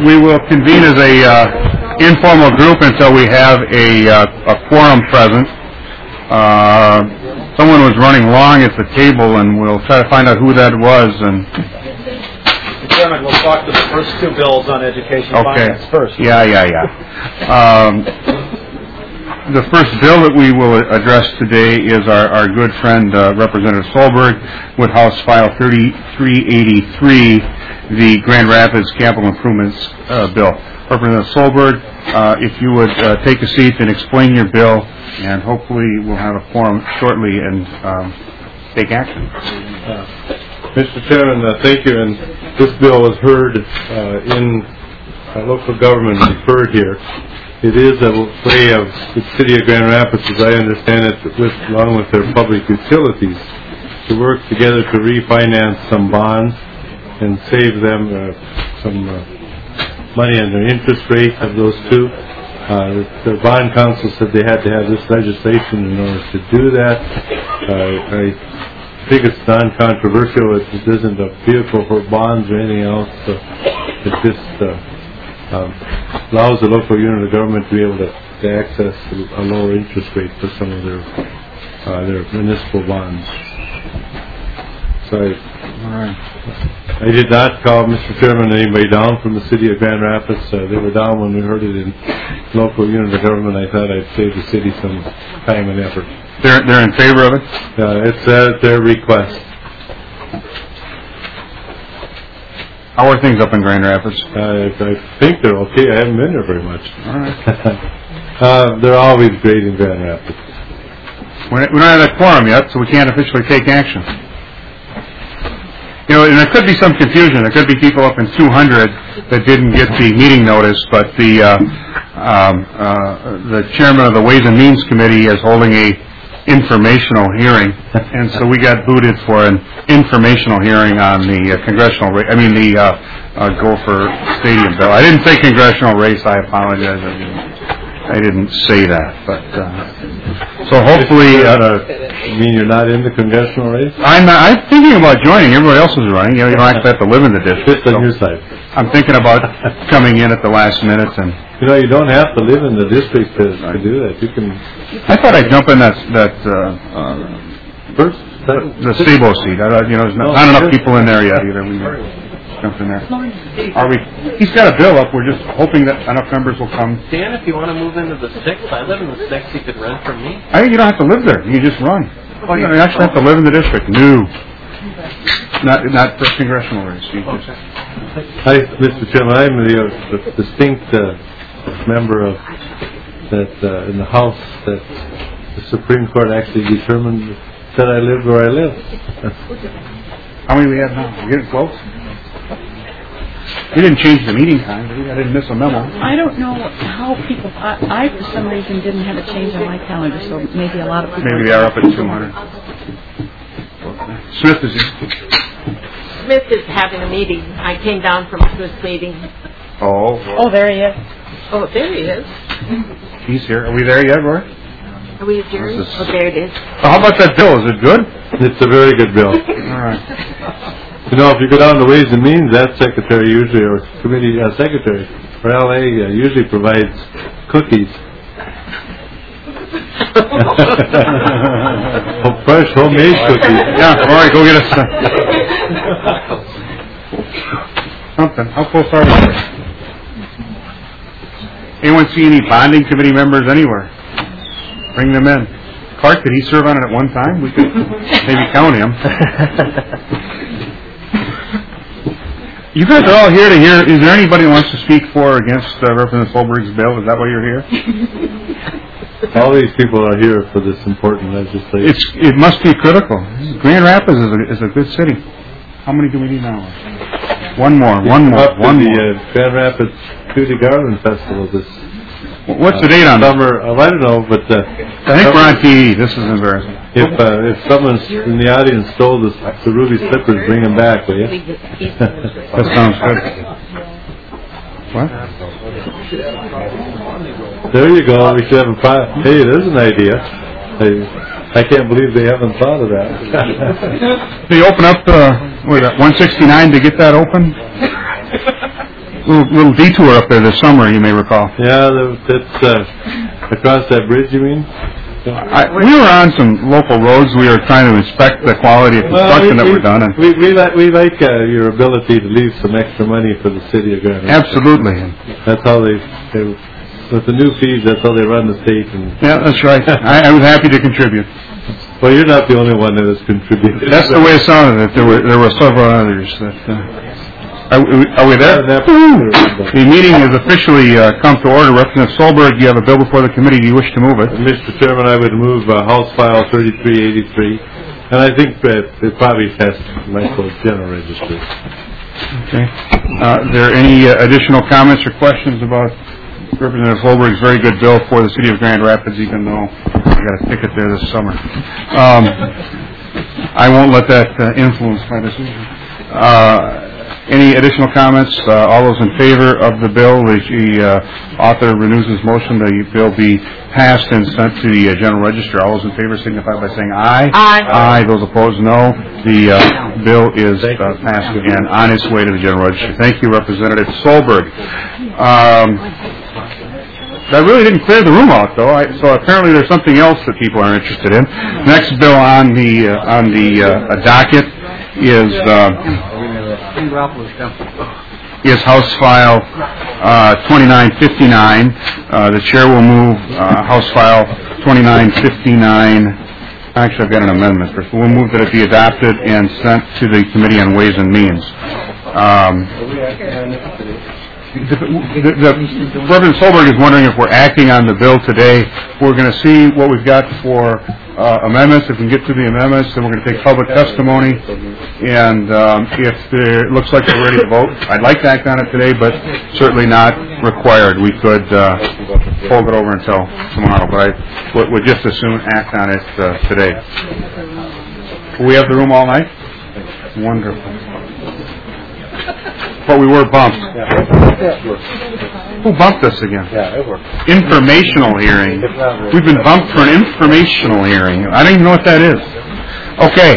We will convene as a informal group until we have a quorum present. Someone was running long at the table, and we'll try to find out who that was. And Mr. Chairman, we'll talk to the first two bills on education finance first. Yeah. The first bill that we will address today is our good friend Representative Solberg with House File 3383, the Grand Rapids Capital Improvements Bill. Representative Solberg, if you would take a seat and explain your bill, and hopefully we'll have a quorum shortly and take action. Mr. Chairman, thank you. And this bill was heard in local government referred here. It is a way of the city of Grand Rapids, as I understand it, along with their public utilities, to work together to refinance some bonds and save them some money on their interest rate of those two. The bond council said they had to have this legislation in order to do that. I think it's non-controversial. It isn't a vehicle for bonds or anything else. So it just allows the local unit of government to be able to access a lower interest rate for some of their municipal bonds. So I did not call, Mr. Chairman, anybody down from the city of Grand Rapids. They were down when we heard it in local unit of government. I thought I'd save the city some time and effort. They're in favor of it? It's at their request. How are things up in Grand Rapids? I think they're okay. I haven't been there very much. All right. They're always great in Grand Rapids. We don't have that quorum yet, so we can't officially take action. You know, and there could be some confusion. There could be people up in 200 that didn't get the meeting notice, but the chairman of the Ways and Means Committee is holding a informational hearing, and so we got booted for an informational hearing on the Gopher Stadium bill. I didn't say congressional race. I apologize. I didn't say that, but so hopefully. You mean you're not in the congressional race? I'm thinking about joining. Everybody else is running. You know, you don't actually have to live in the district. Just on your side. I'm thinking about coming in at the last minute and. You know, you don't have to live in the district to do that. You can. I thought I'd jump in the Stabo seat. There's not enough people in there yet either. We jump in there. Are we? He's got a bill up. We're just hoping that enough members will come. Dan, if you want to move into the 6th, I live in the 6th. You could rent from me. I think you don't have to live there. You just run. Oh, you actually have to live in the district. No. Not the congressional race. Hi, Mr. Chairman. I'm the distinct member of that in the House that the Supreme Court actually determined that I live where I live. How many do we have now? We're getting close. We didn't change the meeting time, did we? I didn't miss a memo. I don't know how people. I for some reason didn't have a change on my calendar, so maybe a lot of people. Maybe they are up at 200. Smith is here. Smith is having a meeting. I came down from Smith's meeting. Oh, there he is. Oh, there he is. He's here. Are we there yet, Roy? Are we adjourned? Oh, there it is. How about that bill? Is it good? It's a very good bill. All right. You know, if you go down to Ways and Means, that secretary usually, or committee secretary for LA, usually provides cookies. Fresh homemade cookies. Yeah, all right, go get us something. How close are we? Anyone see any bonding committee members anywhere? Bring them in. Clark, did he serve on it at one time? We could maybe count him. You guys are all here to hear. Is there anybody who wants to speak for or against Representative Solberg's bill? Is that why you're here? All these people are here for this important legislation. It must be critical. Grand Rapids is a good city. How many do we need now? One more. The Grand Rapids Beauty Garden Festival this. What's the date on summer? I don't know, but I think we're on TV. This is embarrassing. If someone's in the audience stole the ruby slippers, bring them back, will you? That sounds good. What? There you go. We should have a hey, there's an idea. I can't believe they haven't thought of that. They open up 169 to get that open. little detour up there this summer, you may recall. Yeah, that's across that bridge, you mean? We were on some local roads. We were trying to inspect the quality of construction that were done. And we like your ability to leave some extra money for the city of Grand Rapids. absolutely. That's how they with the new fees, that's how they run the state. And Yeah, that's right. I was happy to contribute. well, you're not the only one that has contributed. That's the way it sounded. That there were several others. Are we there? The meeting has officially come to order. Representative Solberg, you have a bill before the committee. Do you wish to move it? Mr. Chairman, I would move House File 3383, and I think that it probably has Michael General Registry. Okay. Are there any additional comments or questions about Representative Solberg's very good bill for the city of Grand Rapids, even though I got a ticket there this summer? I won't let that influence my decision. Any additional comments? All those in favor of the bill, the author renews his motion, the bill be passed and sent to the General Register. All those in favor signify by saying aye. Aye. Aye. Those opposed, no. The bill is passed and on its way to the General Register. Thank you, Representative Solberg. That really didn't clear the room out, though. So apparently there's something else that people are interested in. Next bill on the docket is House File 2959. The chair will move House File 2959. Actually, I've got an amendment first. We'll move that it be adopted and sent to the Committee on Ways and Means. Reverend Solberg is wondering if we're acting on the bill today. We're going to see what we've got for amendments. If we can get to the amendments, then we're going to take public testimony. And if it looks like we're ready to vote, I'd like to act on it today, but certainly not required. We could hold it over until tomorrow, but I would just as soon act on it today. Will we have the room all night? Wonderful. But we were bumped. Who bumped us again? Yeah, it worked. Informational hearing. We've been bumped for an informational hearing. I don't even know what that is. Okay.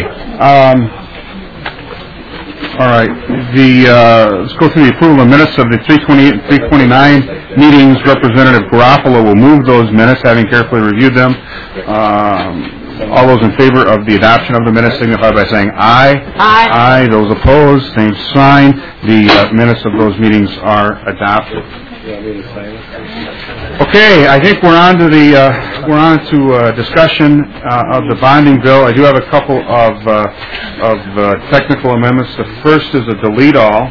All right. Let's go through the approval of minutes of the 328 and 329 meetings. Representative Garofalo will move those minutes, having carefully reviewed them. All those in favor of the adoption of the minutes signify by saying aye. Aye. Aye. Those opposed, same sign. The minutes of those meetings are adopted. Okay, I think we're on to discussion of the bonding bill. I do have a couple of technical amendments. The first is a delete all.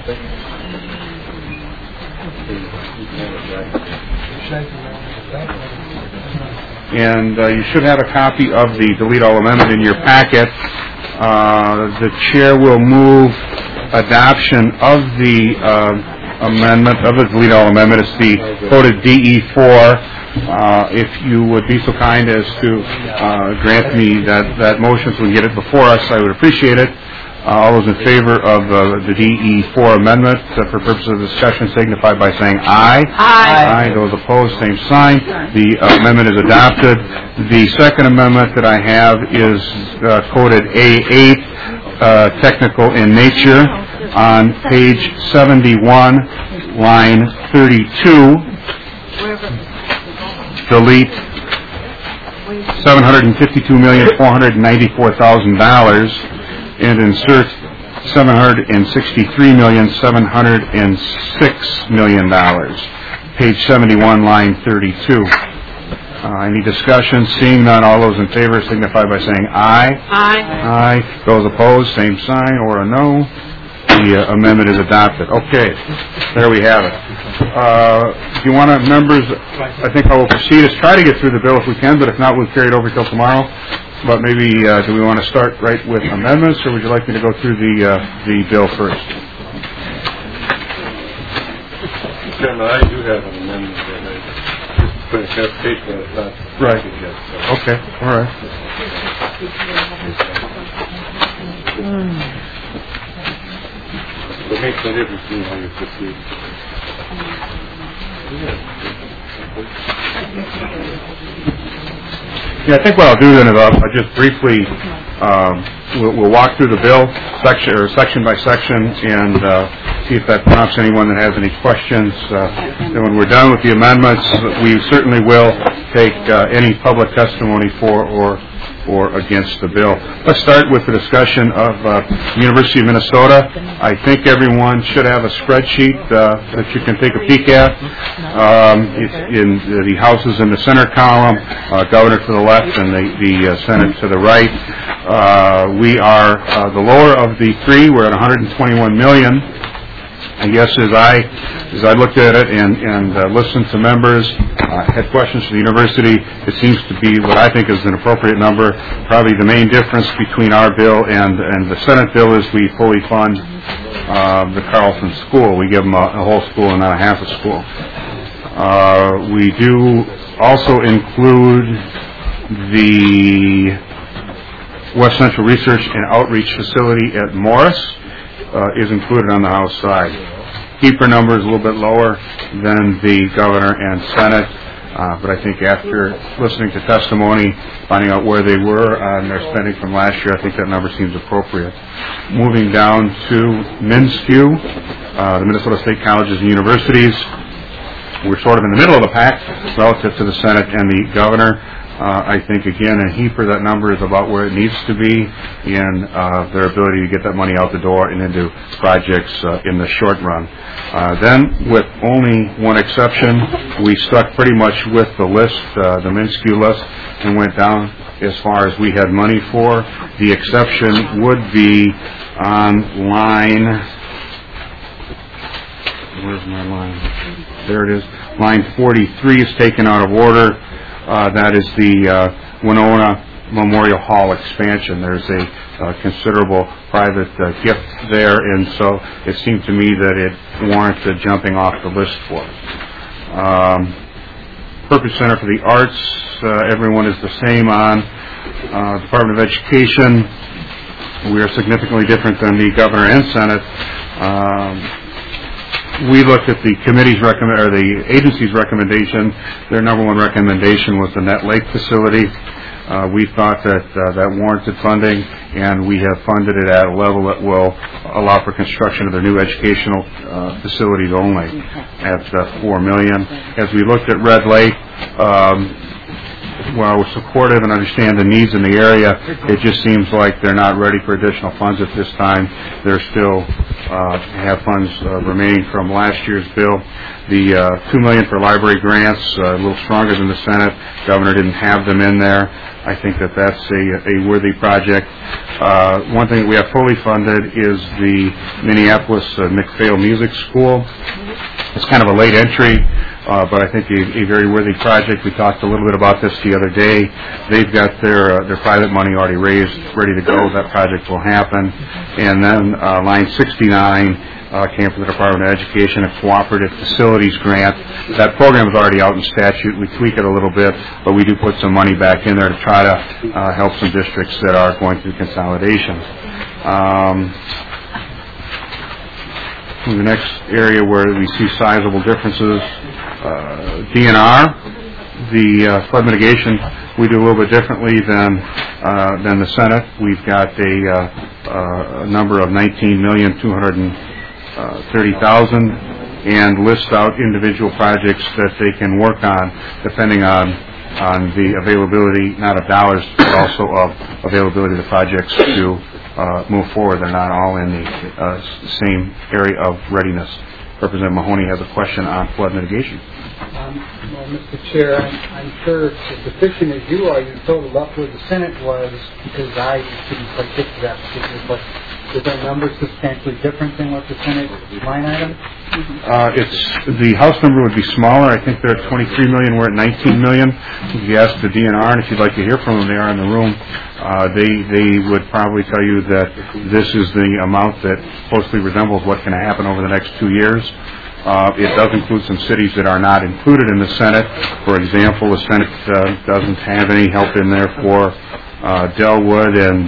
And you should have a copy of the delete all amendment in your packet. The chair will move adoption of the amendment, of the delete all amendment. It's the quoted DE4. If you would be so kind as to grant me that motion so we can get it before us, I would appreciate it. All those in favor of the DE4 amendment for purposes of discussion signify by saying aye. Aye. Aye. Those opposed, same sign. The amendment is adopted. The second amendment that I have is quoted A8, technical in nature, on page 71, line 32. Delete $752,494,000 and insert $763,706,000. Page 71, line 32. Any discussion? Seeing none, all those in favor signify by saying aye. Aye. Aye. Those opposed, same sign or a no. The amendment is adopted. Okay, there we have it. If you want to, members, I think I will proceed is try to get through the bill if we can, but if not, we'll carry it over till tomorrow. But maybe, do we want to start right with amendments, or would you like me to go through the bill first? Chairman, I do have an amendment that I just put a clarification on it. Right. Okay. All right. It makes no difference to me how you proceed. Yeah, I think what I'll do then is I'll just briefly we'll walk through the bill section by section, and see if that prompts anyone that has any questions. And when we're done with the amendments, we certainly will take any public testimony for or against the bill. Let's start with the discussion of University of Minnesota. I think everyone should have a spreadsheet that you can take a peek at. In the House is in the center column, Governor to the left, and the Senate to the right. We are the lower of the three. We're at 121 million. I guess as I looked at it and listened to members, had questions for the university, it seems to be what I think is an appropriate number. Probably the main difference between our bill and the Senate bill is we fully fund the Carlson School. We give them a whole school and not a half a school. We do also include the West Central Research and Outreach Facility at Morris. Is included on the House side. Keeper number is a little bit lower than the Governor and Senate, but I think after listening to testimony, finding out where they were on their spending from last year, I think that number seems appropriate. Moving down to MnSCU, the Minnesota State Colleges and Universities, we're sort of in the middle of the pack relative to the Senate and the Governor. I think, again, in HEAPR, that number is about where it needs to be in their ability to get that money out the door and into projects in the short run. Then, with only one exception, we stuck pretty much with the list, the MnSCU list, and went down as far as we had money for. The exception would be on line... Where's my line? There it is. Line 43 is taken out of order. That is the Winona Memorial Hall expansion. There's a considerable private gift there, and so it seemed to me that it warranted jumping off the list for it. Purpose Center for the Arts, everyone is the same on. Department of Education, we are significantly different than the Governor and Senate. We looked at the committee's the agency's recommendation. Their number one recommendation was the Net Lake facility. We thought that warranted funding, and we have funded it at a level that will allow for construction of their new educational facilities only at $4 million. As we looked at Red Lake, while we're supportive and understand the needs in the area, it just seems like they're not ready for additional funds at this time. They're still have funds remaining from last year's bill. The $2 million for library grants, a little stronger than the Senate. Governor didn't have them in there. I think that's a worthy project. One thing that we have fully funded is the Minneapolis McPhail Music School. It's kind of a late entry, but I think a very worthy project. We talked a little bit about this the other day. They've got their private money already raised, ready to go. That project will happen. And then line 69 came from the Department of Education, a cooperative facilities grant. That program is already out in statute. We tweak it a little bit, but we do put some money back in there to try to help some districts that are going through consolidation. The next area where we see sizable differences, DNR, the flood mitigation, we do a little bit differently than the Senate. We've got a number of $19,230,000 and list out individual projects that they can work on depending on the availability, not of dollars, but also of availability of the projects to move forward. They're not all in the same area of readiness. Representative Mahoney has a question on flood mitigation. Well, Mr. Chair, I'm sure as efficient as you are, you totaled up where the Senate was, because I didn't quite get to that particular question. Is that number substantially different than what the Senate line item? The House number would be smaller. I think they're at 23 million. We're at 19 million. If you ask the DNR, and if you'd like to hear from them, they are in the room. They would probably tell you that this is the amount that closely resembles what's going to happen over the next 2 years. It does include some cities that are not included in the Senate. For example, the Senate doesn't have any help in there for Delwood and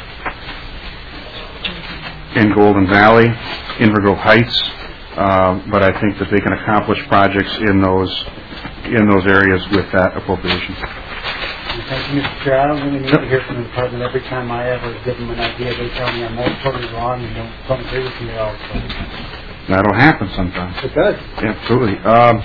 in Golden Valley, Inver Grove Heights, but I think that they can accomplish projects in those areas with that appropriation. Thank you, Mr. Chair. I don't really need to hear from the department every time I ever give them an idea. They tell me I'm totally wrong and don't agree with me at all. So. That'll happen sometimes. It does. Absolutely.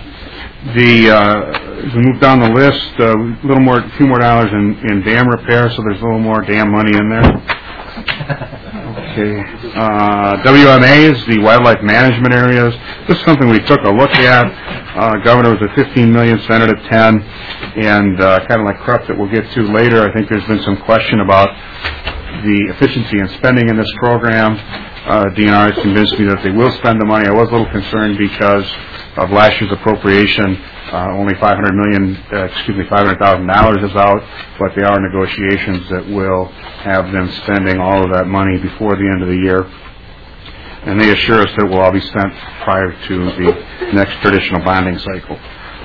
As we move down the list, a few more dollars in dam repair, so there's a little more dam money in there. Okay. WMAs, the wildlife management areas. This is something we took a look at. Governor was at 15 million, Senate at 10, and kind of like Krupp that we'll get to later, I think there's been some question about the efficiency in spending in this program. DNR has convinced me that they will spend the money. I was a little concerned because of last year's appropriation. Only $500,000 is out, but there are negotiations that will have them spending all of that money before the end of the year. And they assure us that it will all be spent prior to the next traditional bonding cycle.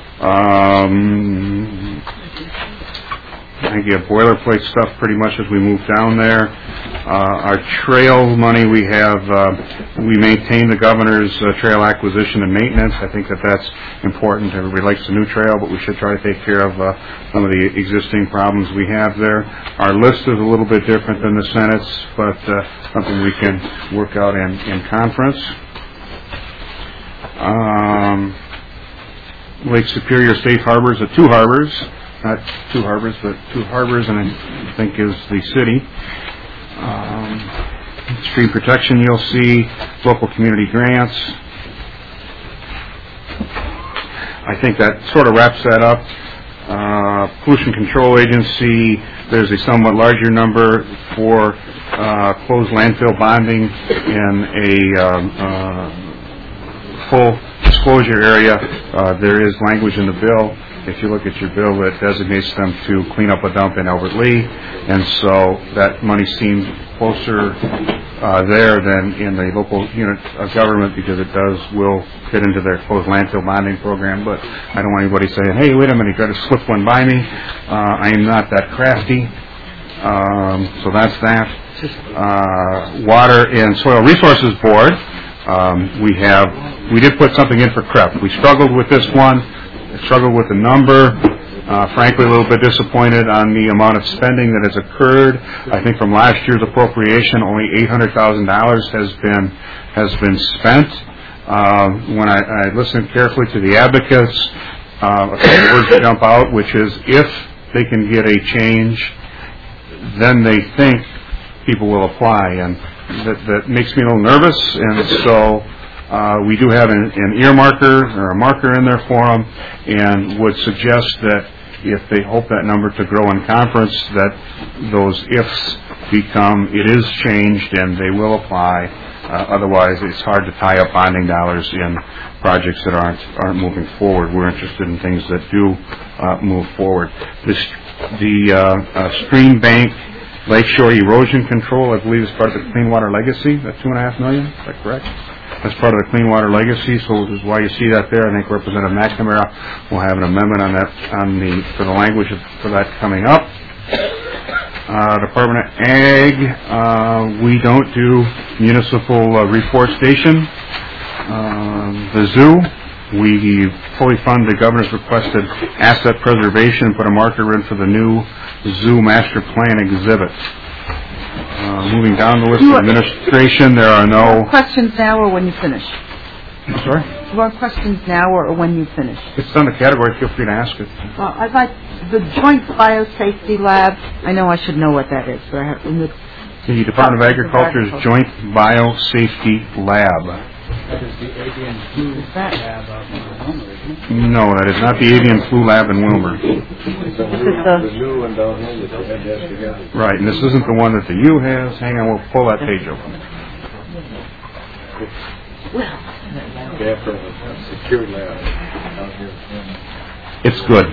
I think you have boilerplate stuff pretty much as we move down there. Our trail money, we maintain the governor's trail acquisition and maintenance. I think that's important. Everybody likes a new trail, but we should try to take care of some of the existing problems we have there. Our list is a little bit different than the Senate's, but something we can work out in conference. Lake Superior Safe Harbors, two harbors. Not two harbors, but two harbors, and I think is the city. Stream protection, you'll see local community grants. I think that sort of wraps that up. Pollution Control Agency, there's a somewhat larger number for closed landfill bonding in a full disclosure area. There is language in the bill. If you look at your bill, that designates them to clean up a dump in Albert Lea, and so that money seems closer there than in the local unit of government because it will fit into their closed landfill bonding program. But I don't want anybody saying, "Hey, wait a minute, you got to slip one by me." I am not that crafty, so that's that. Water and Soil Resources Board. We did put something in for CREP. We struggled with this one. Struggled with the number. Frankly, a little bit disappointed on the amount of spending that has occurred. I think from last year's appropriation, only $800,000 has been spent. When I listened carefully to the advocates, a couple words jump out, which is if they can get a change, then they think people will apply, and that makes me a little nervous, and so. We do have an earmarker or a marker in there for them, and would suggest that if they hope that number to grow in conference, that those ifs become it is changed and they will apply. Otherwise, it's hard to tie up bonding dollars in projects that aren't moving forward. We're interested in things that do move forward. The stream bank lakeshore erosion control, I believe, is part of the Clean Water Legacy. That's $2.5 million. Is that correct? That's part of the Clean Water Legacy, so this is why you see that there. I think Representative McNamara will have an amendment on that for the language for that coming up. Department of Ag, we don't do municipal reforestation. The zoo, we fully fund the governor's requested asset preservation, put a marker in for the new zoo master plan exhibit. Moving down the list of administration, there are no... Questions now or when you finish? I'm sorry? Do you want questions now or when you finish? It's on the category. Feel free to ask it. Well, I'd like the Joint Biosafety Lab. I know I should know what that is, but I have... The Department of Agriculture's Joint Biosafety Lab. That is the avian flu lab out in Wilmer, isn't it? No, that is not the avian flu lab in Wilmer. The new one down here that they had together. Right, and this isn't the one that the U has. Hang on, we'll pull that page open. They have a secure lab down here. It's good.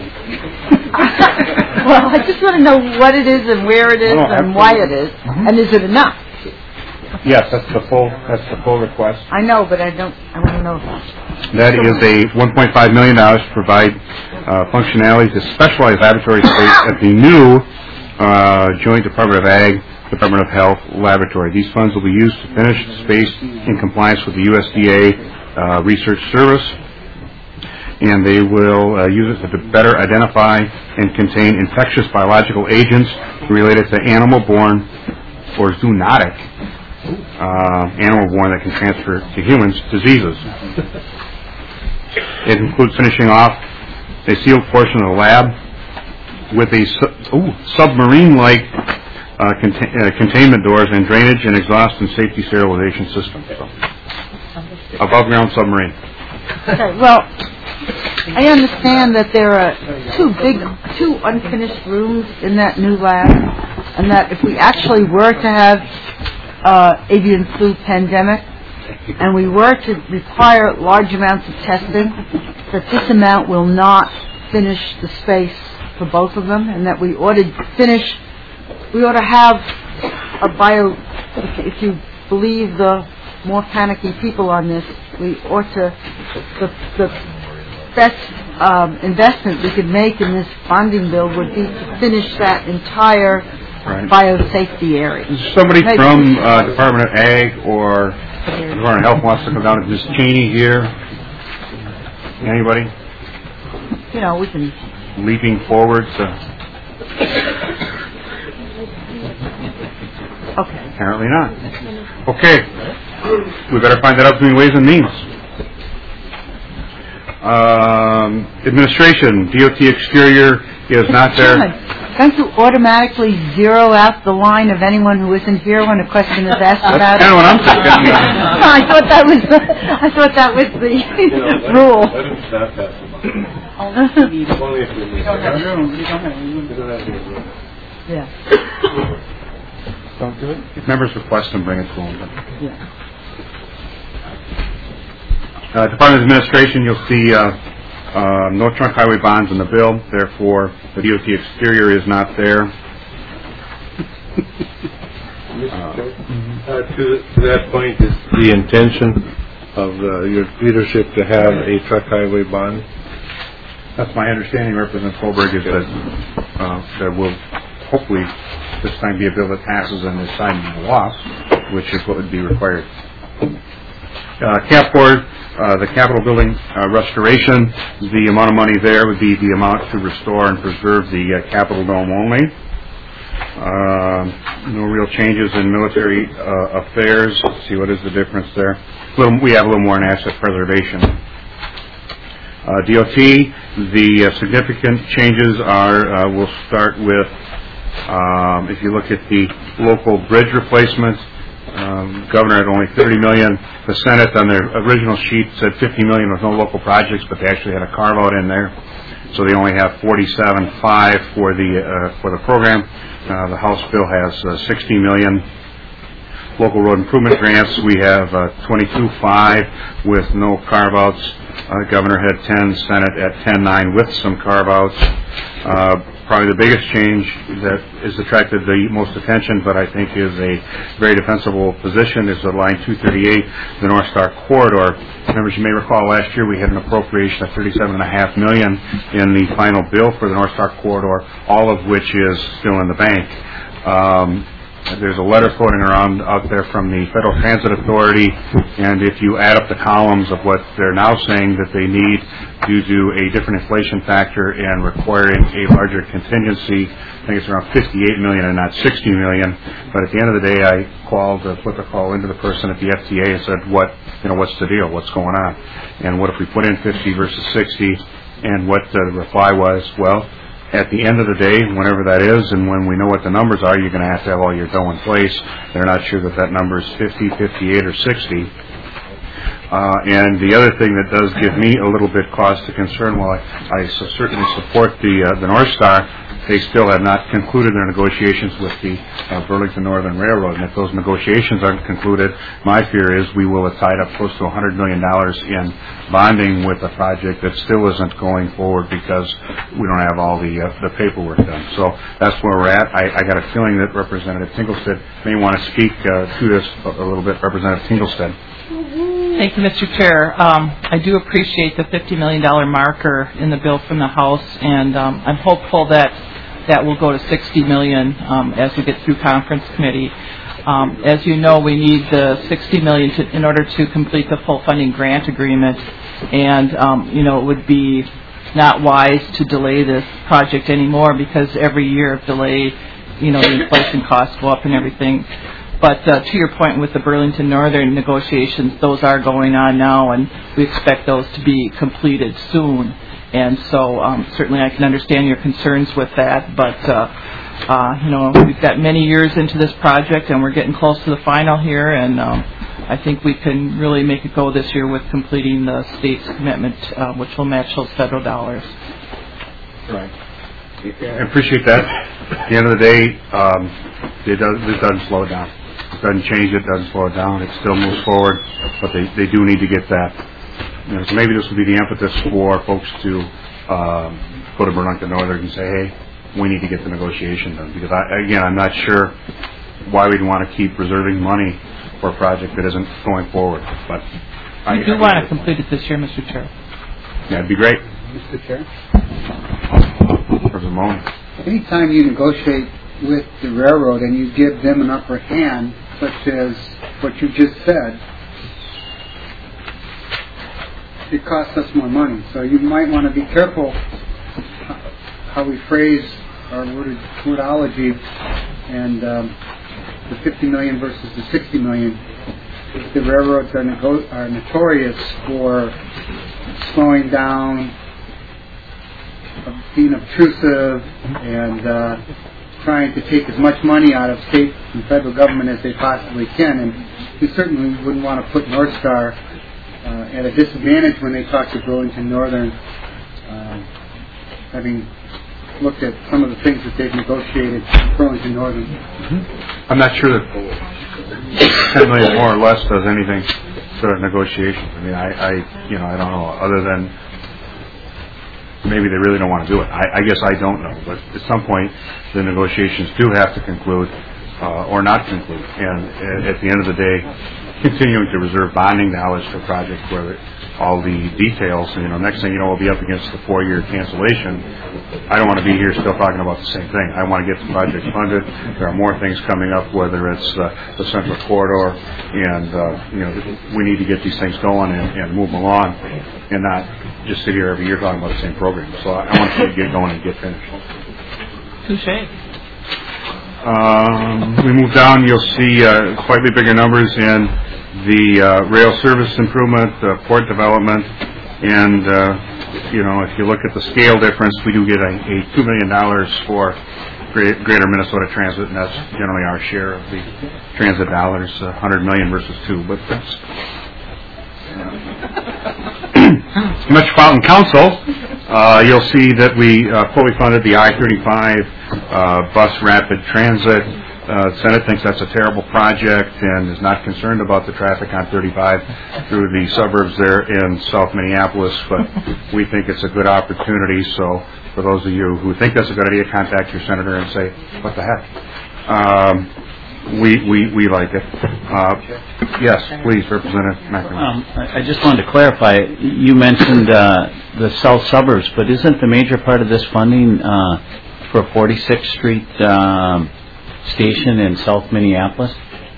Well, I just want to know what it is and where it is and why it is, and is it enough? Yes, that's the full request. I know, but I want to know that. That is a $1.5 million to provide functionality to specialized laboratory space at the new Joint Department of Ag, Department of Health laboratory. These funds will be used to finish the space in compliance with the USDA Research Service, and they will use it to better identify and contain infectious biological agents related to animal-borne or zoonotic animal-borne that can transfer to humans diseases. It includes finishing off a sealed portion of the lab with a submarine-like containment doors and drainage and exhaust and safety sterilization system. So, above-ground submarine. Okay, well, I understand that there are two unfinished rooms in that new lab, and that if we actually were to have avian flu pandemic, and we were to require large amounts of testing, that this amount will not finish the space for both of them, and that we ought to have a if you believe the more panicky people on this, we ought to, the best investment we could make in this bonding bill would be to finish that entire biosafety area. Somebody from Department of Ag or Department of Health wants to come down to Ms. Cheney here? Anybody? You know, we can... Leaping forward to... Okay. Apparently not. Okay. We better find that out between Ways and Means. Administration, DOT exterior is not there. Don't you automatically zero out the line of anyone who isn't here when a question is asked about it? That's kind of what I'm thinking. I thought that was the rule. Yeah. Don't do it. If members request them, bring it to them. Yeah. Department of Administration, you'll see no trunk highway bonds in the bill. Therefore, the DOT exterior is not there. To that point, is the intention of your leadership to have a truck highway bond? That's my understanding, Representative Solberg, is that there will hopefully this time be a bill that passes and is signed into law, which is what would be required. Cap board, the Capitol building restoration, the amount of money there would be the amount to restore and preserve the Capitol dome only. No real changes in military affairs. Let's see, what is the difference there? We have a little more in asset preservation. DOT, the significant changes are, we'll start with, if you look at the local bridge replacement, Governor had only $30 million. The Senate on their original sheet said $50 million with no local projects, but they actually had a carve-out in there. So they only have $47.5 for the program. The House bill has $60 million. Local road improvement grants, we have $22.5 with no carve-outs. Governor had 10, Senate at 10.9 with some carve-outs. Probably the biggest change that has attracted the most attention, but I think is a very defensible position, is the line 238, the North Star Corridor. Members, you may recall last year we had an appropriation of $37.5 million in the final bill for the North Star Corridor, all of which is still in the bank. There's a letter floating around out there from the Federal Transit Authority, and if you add up the columns of what they're now saying that they need due to a different inflation factor and requiring a larger contingency, I think it's around $58 million and not $60 million. But at the end of the day, I put the call into the person at the FTA and said, what's the deal? What's going on? And what if we put in 50 versus 60? And what the reply was, well, at the end of the day, whenever that is, and when we know what the numbers are, you're going to have all your dough in place. They're not sure that number is 50, 58, or 60. And the other thing that does give me a little bit cause to concern, while I certainly support the North Star, they still have not concluded their negotiations with the Burlington Northern Railroad. And if those negotiations aren't concluded, my fear is we will have tied up close to $100 million in bonding with a project that still isn't going forward because we don't have all the paperwork done. So that's where we're at. I got a feeling that Representative Tinglestead may want to speak to this a little bit. Representative Tinglestead. Thank you, Mr. Chair. I do appreciate the $50 million marker in the bill from the House, and I'm hopeful that will go to $60 million as we get through conference committee. As you know, we need the $60 million in order to complete the full funding grant agreement, and it would be not wise to delay this project anymore because every year of delay, the inflation costs go up and everything. But to your point with the Burlington Northern negotiations, those are going on now, and we expect those to be completed soon. And so certainly I can understand your concerns with that, but we've got many years into this project, and we're getting close to the final here, and I think we can really make it go this year with completing the state's commitment, which will match those federal dollars. Right. I appreciate that. At the end of the day, it doesn't slow it down. It doesn't change it, doesn't slow it down. It still moves forward, but they do need to get that. So maybe this will be the impetus for folks to go to Burlington Northern and say, hey, we need to get the negotiation done. Because, I'm not sure why we'd want to keep reserving money for a project that isn't going forward. But I do want to complete it this year, Mr. Chair. Yeah, it'd be great. Mr. Chair? For the moment. Anytime you negotiate with the railroad and you give them an upper hand, such as what you just said, it costs us more money. So you might want to be careful how we phrase our wordology and the $50 million versus the $60 million. The railroads are notorious for slowing down, being obtrusive, and trying to take as much money out of state and federal government as they possibly can. And we certainly wouldn't want to put North Star at a disadvantage when they talk to Burlington Northern, having looked at some of the things that they've negotiated with Burlington Northern. Mm-hmm. I'm not sure that $10 million more or less does anything to negotiations. I mean, I don't know, other than maybe they really don't want to do it. I guess I don't know. But at some point, the negotiations do have to conclude or not conclude. And at the end of the day, continuing to reserve bonding dollars for projects where all the details, next thing you know, we'll be up against the 4-year cancellation. I don't want to be here still talking about the same thing. I want to get the project funded. There are more things coming up, whether it's the Central Corridor, and we need to get these things going and move them along, and not just sit here every year talking about the same program. So I want to get going and get finished. Touché. We move down, you'll see slightly bigger numbers in the rail service improvement, port development, and if you look at the scale difference, we do get a $2 million for Greater Minnesota Transit, and that's generally our share of the transit dollars, $100 million versus $2. But that's Metropolitan Council. You'll see that we fully funded the I-35 bus rapid transit. The Senate thinks that's a terrible project and is not concerned about the traffic on 35 through the suburbs there in South Minneapolis, but we think it's a good opportunity. So for those of you who think that's a good idea, contact your senator and say, what the heck? We like it. Yes, please, Representative McNamara. I just wanted to clarify, you mentioned the south suburbs, but isn't the major part of this funding for 46th Street station in South Minneapolis?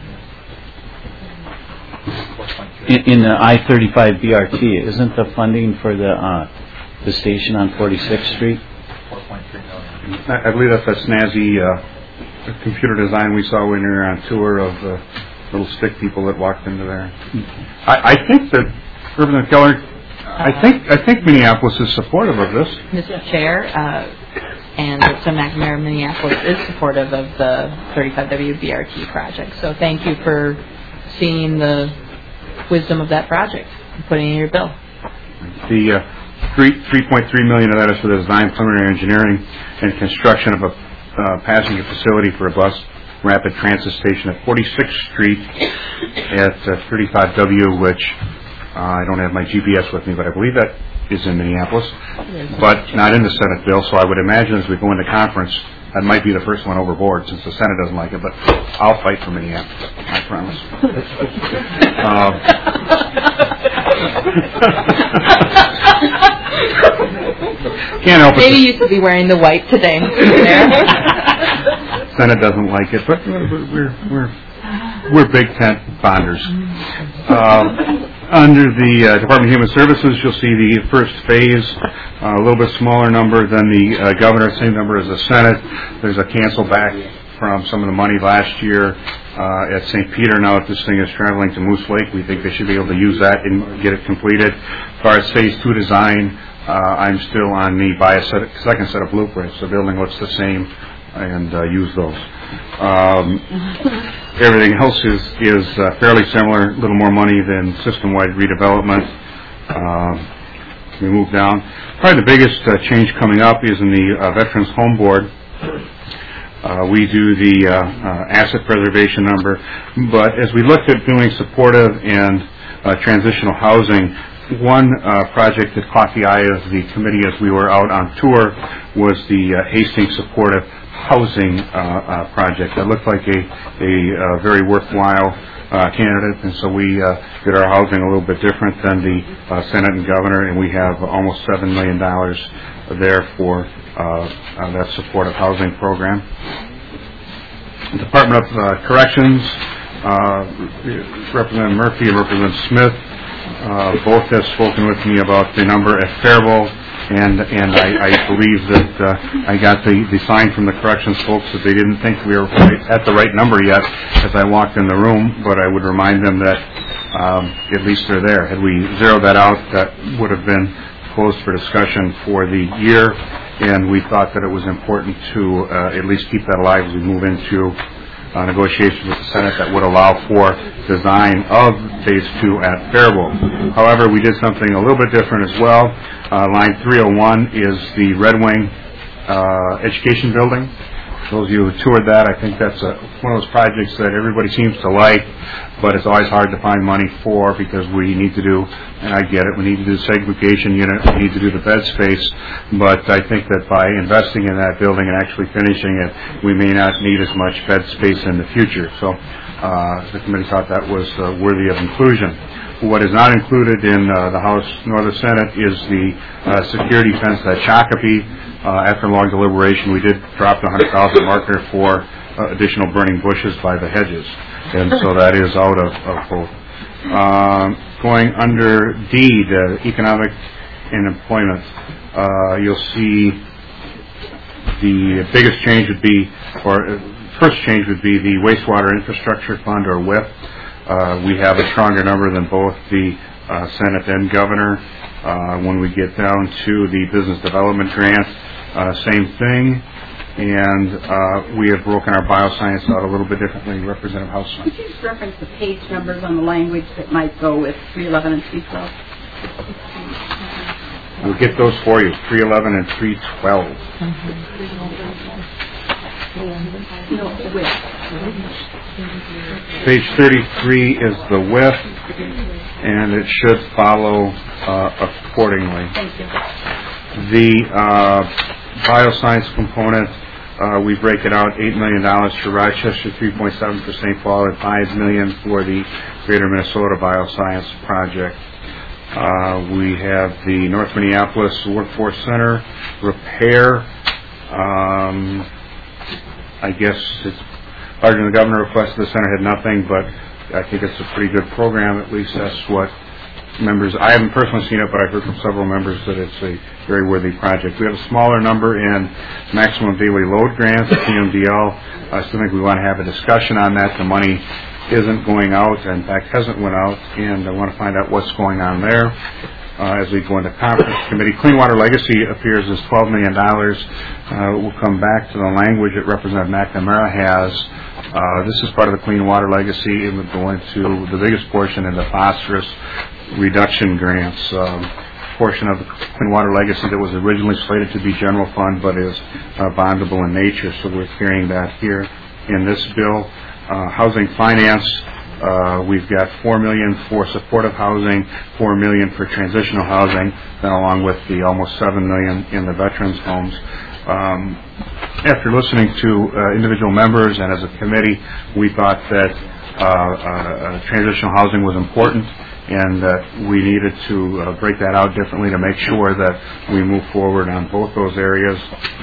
In the I-35 BRT, isn't the funding for the station on 46th Street? $4.3 million. I believe that's that snazzy computer design we saw when we were on tour of the little stick people that walked into there. I think that Representative Keller, I think Minneapolis is supportive of this. Mr. Chair, and Representative McNamara, Minneapolis is supportive of the 35W BRT project. So thank you for seeing the wisdom of that project and putting it in your bill. The $3.3 million of that is for the design, preliminary engineering, and construction of a passenger facility for a bus rapid transit station at 46th Street at 35W, which I don't have my GPS with me, but I believe that is in Minneapolis, but not in the Senate bill. So I would imagine as we go into conference, that might be the first one overboard since the Senate doesn't like it, but I'll fight for Minneapolis, I promise. Can't help it. Maybe you should be wearing the white today. Senate doesn't like it, but we're big tent bonders. Under the Department of Human Services, you'll see the first phase, a little bit smaller number than the governor, same number as the Senate. There's a cancel back from some of the money last year at St. Peter. Now that this thing is traveling to Moose Lake, we think they should be able to use that and get it completed. As far as Phase 2 design, I'm still on the second set of blueprints. The building looks the same, and use those. Everything else is fairly similar, a little more money than system-wide redevelopment. We move down. Probably the biggest change coming up is in the Veterans Home Board. We do the asset preservation number, but as we looked at doing supportive and transitional housing, one project that caught the eye of the committee as we were out on tour was the Hastings Supportive Housing project. That looked like a very worthwhile candidate, and so we did our housing a little bit different than the Senate and Governor, and we have almost $7 million there for that supportive housing program. The Department of Corrections, Representative Murphy and Representative Smith both have spoken with me about the number at Faribault, and I believe that I got the sign from the corrections folks that they didn't think we were at the right number yet as I walked in the room, but I would remind them that at least they're there. Had we zeroed that out, that would have been closed for discussion for the year, and we thought that it was important to at least keep that alive as we move into negotiations with the Senate that would allow for design of Phase 2 at Faribault. However, we did something a little bit different as well. Line 301 is the Red Wing education building. Those of you who toured that, I think that's one of those projects that everybody seems to like, but it's always hard to find money for because we need to do, and I get it, we need to do the segregation unit, we need to do the bed space, but I think that by investing in that building and actually finishing it, we may not need as much bed space in the future. So the committee thought that was worthy of inclusion. What is not included in the House nor the Senate is the security fence at Shakopee. After long deliberation, we did drop the $100,000 marker for additional burning bushes by the hedges, and so that is out of both. Going under D, the economic and employment, you'll see the biggest change would be, or first change would be the wastewater infrastructure fund, or WIF. We have a stronger number than both the Senate and Governor. When we get down to the business development grant, same thing. And we have broken our bioscience out a little bit differently. Representative House. Could you just reference the page numbers on the language that might go with 311 and 312? We'll get those for you, 311 and 312. No, the width. Page 33 is the WIF, and it should follow accordingly. Thank you. The bioscience component, we break it out, $8 million for Rochester, 3.7 for St. Paul, and $5 million for the Greater Minnesota Bioscience Project. We have the North Minneapolis Workforce Center repair. I guess it's larger than the governor requested. The center had nothing, but I think it's a pretty good program. At least that's what members, I haven't personally seen it, but I've heard from several members that it's a very worthy project. We have a smaller number in maximum daily load grants, PMDL. I still think we want to have a discussion on that. The money isn't going out, in fact hasn't went out, and I want to find out what's going on there. As we go into conference committee, Clean Water Legacy appears as $12 million. We'll come back to the language that Representative McNamara has. This is part of the Clean Water Legacy. It would go into the biggest portion in the phosphorus reduction grants. Portion of the Clean Water Legacy that was originally slated to be general fund, but is bondable in nature. So we're carrying that here in this bill. Housing finance. We've got $4 million for supportive housing, $4 million for transitional housing, then along with the almost $7 million in the veterans' homes. After listening to individual members and as a committee, we thought that transitional housing was important and that we needed to break that out differently to make sure that we move forward on both those areas.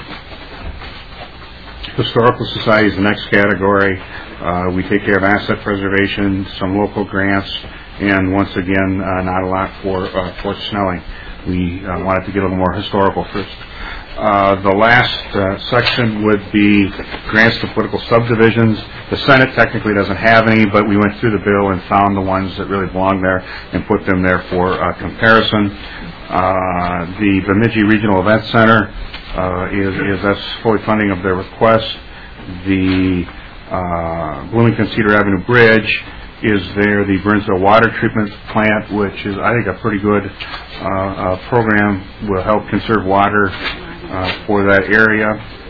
Historical Society is the next category. We take care of asset preservation, some local grants, and once again, not a lot for Fort Snelling. we wanted to get a little more historical first. The last section would be grants to political subdivisions. The Senate technically doesn't have any, but we went through the bill and found the ones that really belong there and put them there for comparison. The Bemidji Regional Event Center is that's fully funding of their request. The Bloomington Cedar Avenue Bridge is there. The Burnsville Water Treatment Plant, which is, I think, a pretty good program, will help conserve water for that area.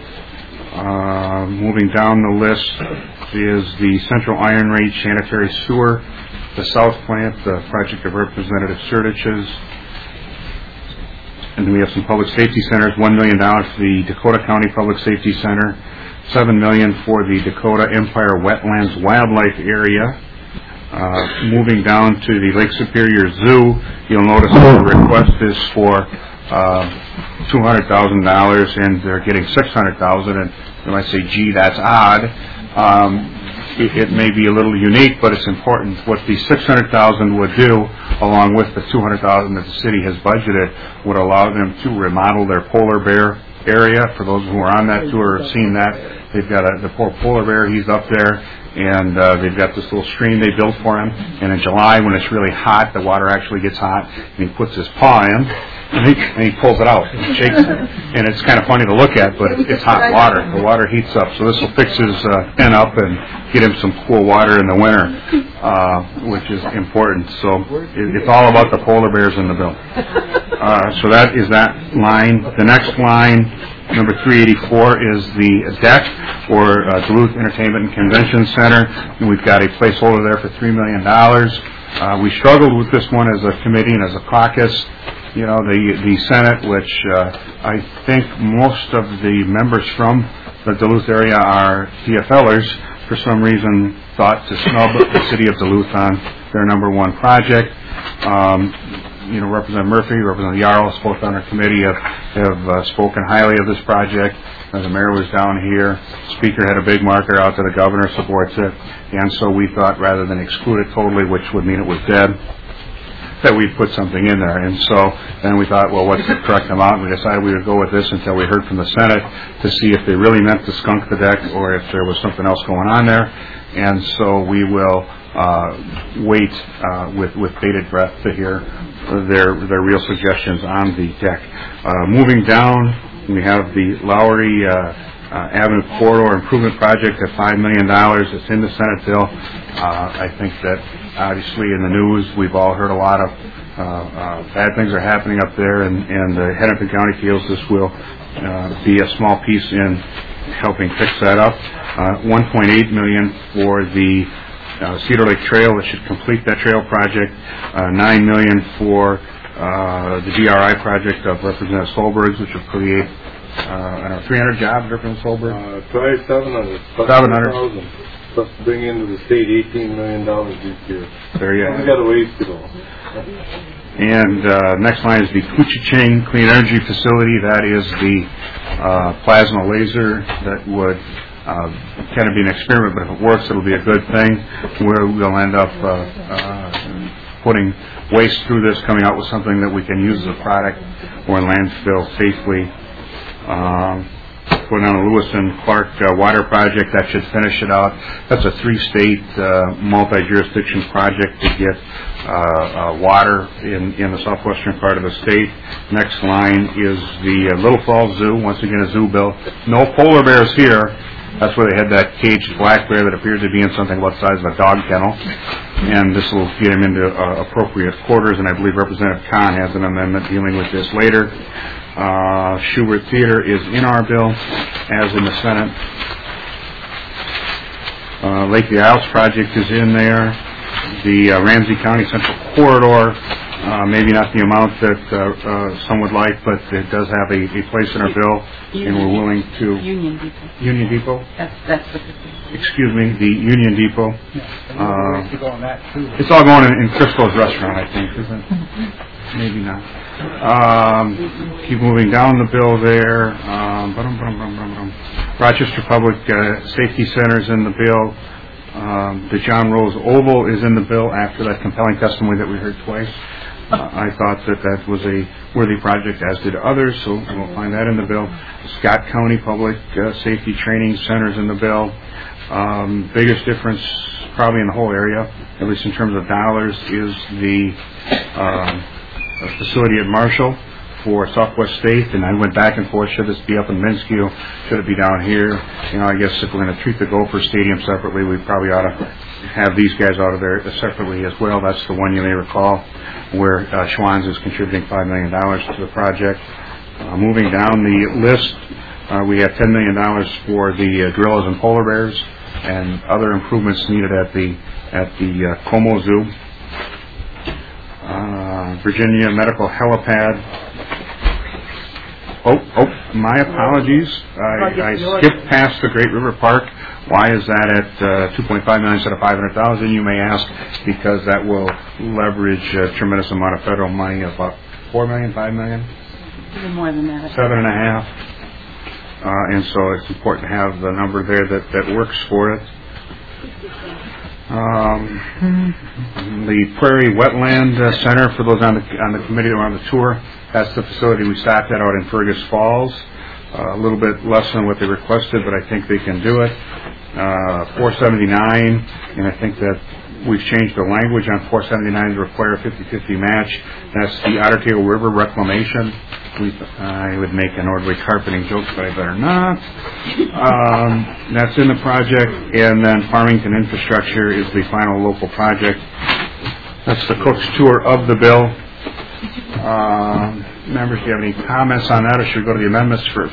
Moving down the list is the Central Iron Range Sanitary Sewer, the South Plant, the project of Representative Sertich's. And then we have some public safety centers, $1 million for the Dakota County Public Safety Center, $7 million for the Dakota Empire Wetlands Wildlife Area. Moving down to the Lake Superior Zoo, you'll notice the request is for $200,000, and they're getting $600,000. And you might say, "Gee, that's odd." It may be a little unique, but it's important. What the $600,000 would do, along with the $200,000 that the city has budgeted, would allow them to remodel their polar bear area. For those who are on that tour or have seen that, they've got the poor polar bear. He's up there, and they've got this little stream they built for him. And in July, when it's really hot, the water actually gets hot, and he puts his paw in, and he pulls it out and shakes it. And it's kind of funny to look at, but it's hot water. The water heats up. So this will fix his pen up and get him some cool water in the winter, which is important. So it's all about the polar bears in the bill. So that is that line. The next line, number 384, is the deck for Duluth Entertainment and Convention Center. And we've got a placeholder there for $3 million. We struggled with this one as a committee and as a caucus. You know, the Senate, which I think most of the members from the Duluth area are DFLers, for some reason thought to snub the city of Duluth on their number one project. You know, Representative Murphy, Representative Yarrows, both on our committee have spoken highly of this project. The mayor was down here. Speaker had a big marker out that the governor supports it. And so we thought, rather than exclude it totally, which would mean it was dead, that we'd put something in there. And so then we thought, well, what's the correct amount? We decided we would go with this until we heard from the Senate to see if they really meant to skunk the deck or if there was something else going on there. And so we will wait with bated breath to hear their real suggestions on the deck. Moving down, we have the Lowry Avenue Corridor Improvement Project at $5 million. It's in the Senate bill. I think that obviously in the news we've all heard a lot of bad things are happening up there, and the Hennepin County feels this will be a small piece in helping fix that up. $1.8 million for the Cedar Lake Trail, that should complete that trail project. $9 million for the DRI project of Representative Solberg's, which will create 300 jobs, Representative Solberg? Try 700. 700. Plus bring into the state $18 million this year. There you go. We got a ways to go. And next line is the Kuchiching Clean Energy Facility. That is the plasma laser that would kind of be an experiment, but if it works, it'll be a good thing, where we'll end up putting waste through this, coming out with something that we can use as a product or in landfill safely. Going on the Lewis and Clark water project, that should finish it out. That's a 3-state multi-jurisdiction project to get water in the southwestern part of the state. Next line is the Little Falls Zoo. Once again, a zoo bill. No polar bears here. That's where they had that caged black bear that appeared to be in something about the size of a dog kennel. And this will get him into appropriate quarters, and I believe Representative Kahn has an amendment dealing with this later. Schubert Theater is in our bill, as in the Senate. Lake of the Isles project is in there. The Ramsey County Central Corridor, maybe not the amount that some would like, but it does have a place in our bill, and we're willing to... Union Depot. Union Depot? That's what this is. Excuse me, the Union Depot. Yeah, to go on that too. It's all going in Crisco's restaurant, I think, isn't it? Maybe not. Keep moving down the bill there. Rochester Public Safety Center's in the bill. The John Rose Oval is in the bill after that compelling testimony that we heard twice. I thought that was a worthy project, as did others, so we'll find that in the bill. Scott County Public Safety Training Center's in the bill. Biggest difference probably in the whole area, at least in terms of dollars, is the facility at Marshall for Southwest State, and I went back and forth, should this be up in Minskio, should it be down here? You know, I guess if we're going to treat the Gopher Stadium separately, we probably ought to have these guys out of there separately as well. That's the one you may recall where Schwan's is contributing $5 million to the project. Moving down the list, we have $10 million for the gorillas and polar bears and other improvements needed at the Como Zoo. Virginia Medical Helipad. My apologies. I skipped past the Great River Park. Why is that at $2.5 million instead of $500,000? You may ask, because that will leverage a tremendous amount of federal money, about $4 million, $5 million, Even more than that. $7.5. And so it's important to have the number there that works for it. The Prairie Wetland Center, for those on the committee that were on the tour, that's the facility we stopped at out in Fergus Falls. A little bit less than what they requested, but I think they can do it. 479, and I think that we've changed the language on 479 to require a 50-50 match. That's the Otter Tail River reclamation. I would make an orderly carpeting joke, but I better not. That's in the project, and then Farmington Infrastructure is the final local project. That's the Cook's tour of the bill. Members, do you have any comments on that, or should we go to the amendments first?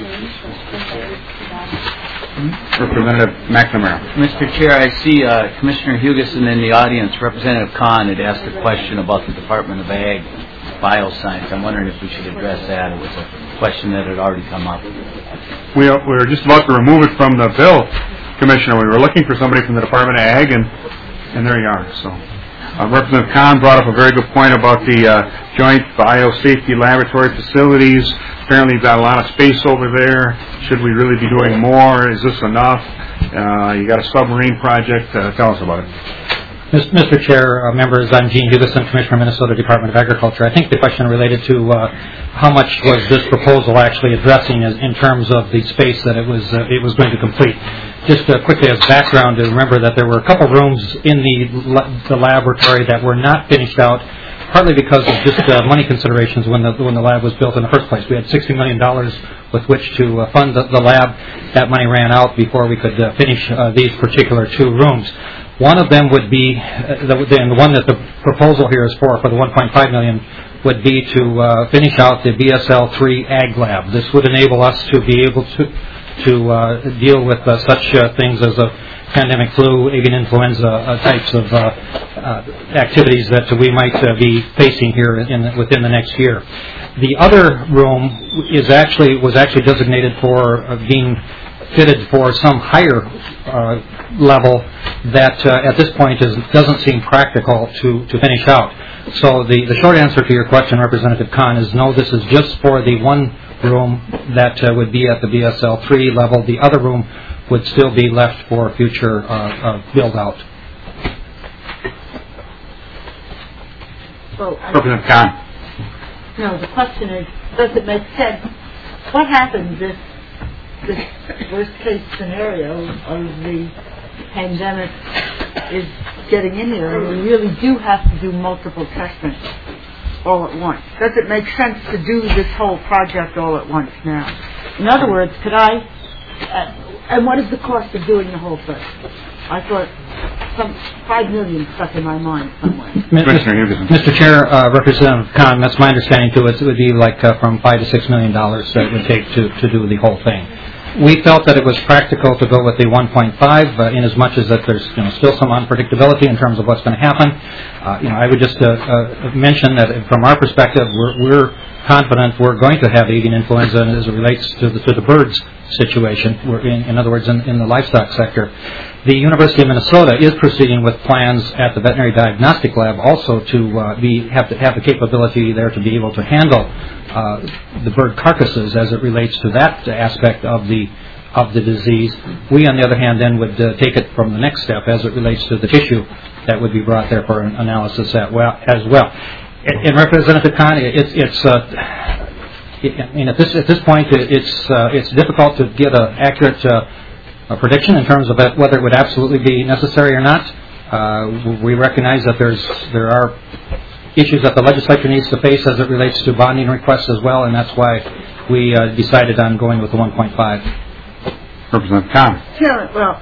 Representative McNamara. Mr. Chair, I see Commissioner Hugeson in the audience. Representative Kahn had asked a question about the Department of Ag bioscience. I'm wondering if we should address that. It was a question that had already come up. We were just about to remove it from the bill, Commissioner. We were looking for somebody from the Department of Ag, and there you are. So, Representative Kahn brought up a very good point about the joint biosafety laboratory facilities. Apparently, you've got a lot of space over there. Should we really be doing more? Is this enough? You got a submarine project. Tell us about it. Mr. Chair, members, I'm Gene Hugeson, Commissioner, Minnesota Department of Agriculture. I think the question related to how much was this proposal actually addressing in terms of the space that it was going to complete. Just quickly as background, to remember that there were a couple rooms in the laboratory that were not finished out, partly because of just money considerations when the lab was built in the first place. We had $60 million with which to fund the lab. That money ran out before we could finish these particular two rooms. One of them would be, the one that the proposal here is for the $1.5 million, would be to finish out the BSL-3 Ag Lab. This would enable us to be able to deal with such things as a pandemic flu, avian influenza types of activities that we might be facing here within the next year. The other room was actually designated for being fitted for some higher level that at this point doesn't seem practical to finish out. So the short answer to your question, Representative Kahn, is no, this is just for the one room that would be at the BSL-3 level. The other room would still be left for future build-out. Well, Representative Kahn. no, the question is, does it make sense? What happens if this worst-case scenario of the pandemic is getting in here and we really do have to do multiple testing all at once? Does it make sense to do this whole project all at once now? In other words, could I, and what is the cost of doing the whole thing? I thought some $5 million stuck in my mind somewhere. Mr. Chair, Representative Kahn, that's my understanding too. It would be like from $5 to $6 million that it would take to do the whole thing. We felt that it was practical to go with the 1.5, in as much as that there's still some unpredictability in terms of what's going to happen. I would just mention that from our perspective, we're confident we're going to have avian influenza as it relates to the birds situation. In other words, in the livestock sector. The University of Minnesota is proceeding with plans at the Veterinary Diagnostic Lab also to have the capability there to be able to handle the bird carcasses as it relates to that aspect of the disease. We, on the other hand, then would take it from the next step as it relates to the tissue that would be brought there for analysis as well. And Representative Khan, at this point, it's difficult to get an accurate prediction in terms of whether it would absolutely be necessary or not. We recognize that there are issues that the legislature needs to face as it relates to bonding requests as well, and that's why we decided on going with the 1.5. Representative Khan. Chairman, well,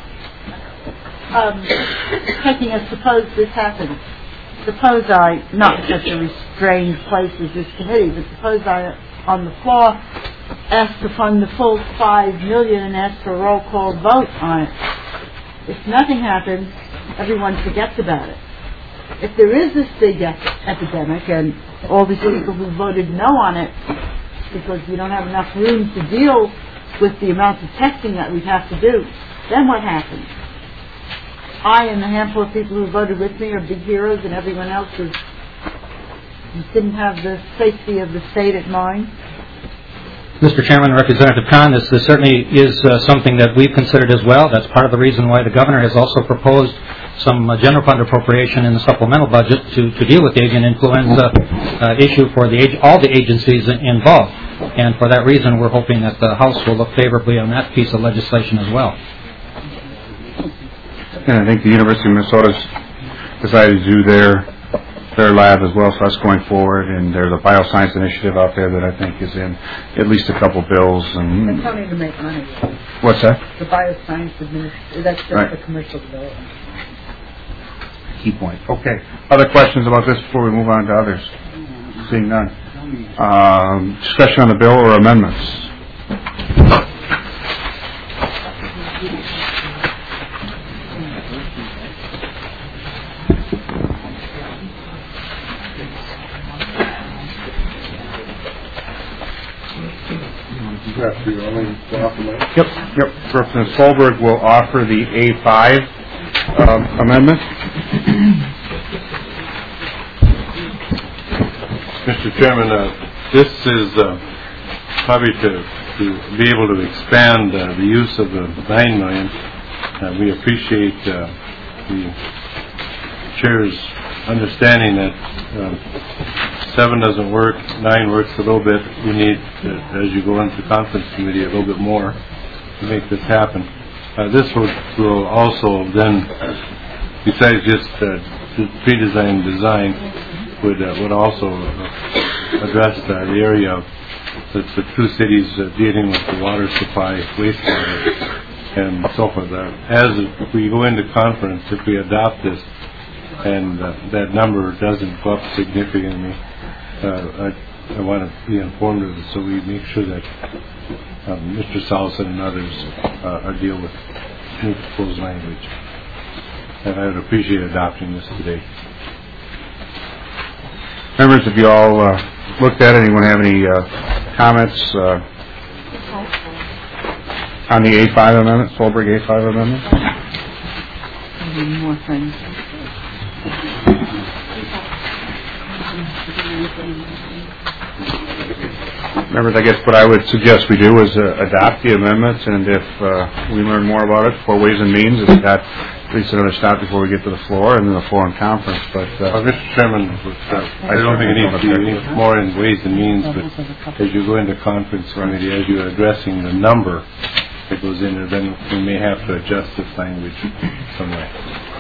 suppose this happens. Suppose I, not such a restrained place as this committee, but suppose I, on the floor, ask to fund the full $5 million and ask for a roll call vote on it. If nothing happens, everyone forgets about it. If there is this big epidemic and all these people who voted no on it because we don't have enough room to deal with the amount of testing that we'd have to do, then what happens? I and the handful of people who voted with me are big heroes, and everyone else didn't have the safety of the state at mind. Mr. Chairman, Representative Khan, this certainly is something that we've considered as well. That's part of the reason why the governor has also proposed some general fund appropriation in the supplemental budget to deal with the avian influenza issue for all the agencies involved. And for that reason, we're hoping that the House will look favorably on that piece of legislation as well. And I think the University of Minnesota's decided to do their lab as well, so that's going forward. And there's a bioscience initiative out there that I think is in at least a couple bills. And that's only to make money. What's that? The bioscience that's just right. The commercial development. Key point. Okay. Other questions about this before we move on to others? Seeing none. Discussion on the bill or amendments? Yep. Representative Solberg will offer the A5 amendment. Mr. Chairman, this is probably to be able to expand the use of the $9 million. We appreciate the chair's understanding that 7 doesn't work, 9 works a little bit. We need, as you go into the conference committee, a little bit more to make this happen. This will also then, besides just pre-design design, would also address the area of the two cities dealing with the water supply, wastewater, and so forth. As we go into conference, if we adopt this and that number doesn't go up significantly, I want to be informed of it so we make sure that Mr. Salson and others deal with new proposed language. And I would appreciate adopting this today. Members, have you all looked at it? Anyone have any comments on the A5 amendment, Solberg A5 amendment? More things. Members, I guess what I would suggest we do is adopt the amendments, and if we learn more about it for Ways and Means, it's got at least another stop before we get to the floor, and then the floor and conference. But Mr. Chairman, I don't think it needs to be any more in Ways and Means, but as you go into conference committee, as you're addressing the number that goes in there, then we may have to adjust this language some way.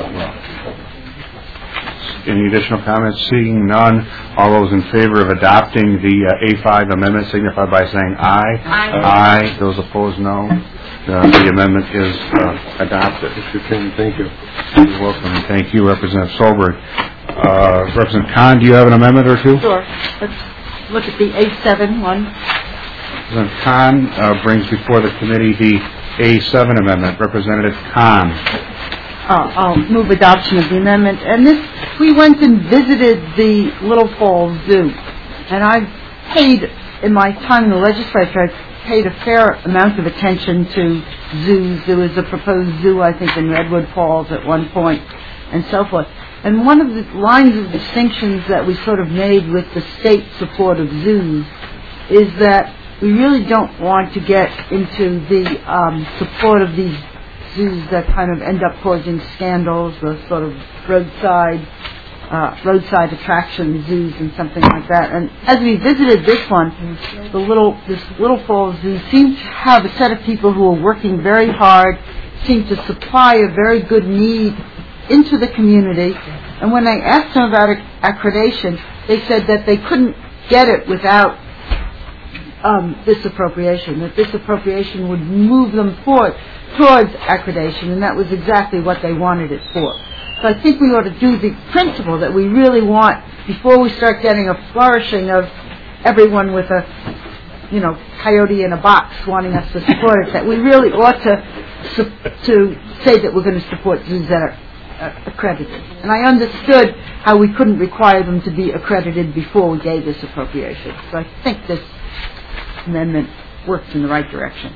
Any additional comments? Seeing none, all those in favor of adopting the A5 amendment signify by saying aye. Aye. Those opposed, no. The amendment is adopted. Mr. Chairman, thank you. You're welcome. Thank you, Representative Solberg. Representative Khan, do you have an amendment or two? Sure. Let's look at the A7 one. Representative Khan brings before the committee the A7 amendment. Representative Khan. I'll move adoption of the amendment. And this, we went and visited the Little Falls Zoo. And I paid, in my time in the legislature, I paid a fair amount of attention to zoos. There was a proposed zoo, I think, in Redwood Falls at one point, and so forth. And one of the lines of distinctions that we sort of made with the state support of zoos is that we really don't want to get into the support of these zoos that kind of end up causing scandals, the sort of roadside roadside attraction zoos and something like that. And as we visited this one, this Little Falls Zoo seemed to have a set of people who are working very hard, seemed to supply a very good need into the community. And when I asked them about accreditation, they said that they couldn't get it without this appropriation, that this appropriation would move them forward towards accreditation, and that was exactly what they wanted it for. So I think we ought to do the principle that we really want before we start getting a flourishing of everyone with a, coyote in a box wanting us to support it, that we really ought to say that we're going to support zoos that are accredited. And I understood how we couldn't require them to be accredited before we gave this appropriation. So I think this amendment works in the right direction.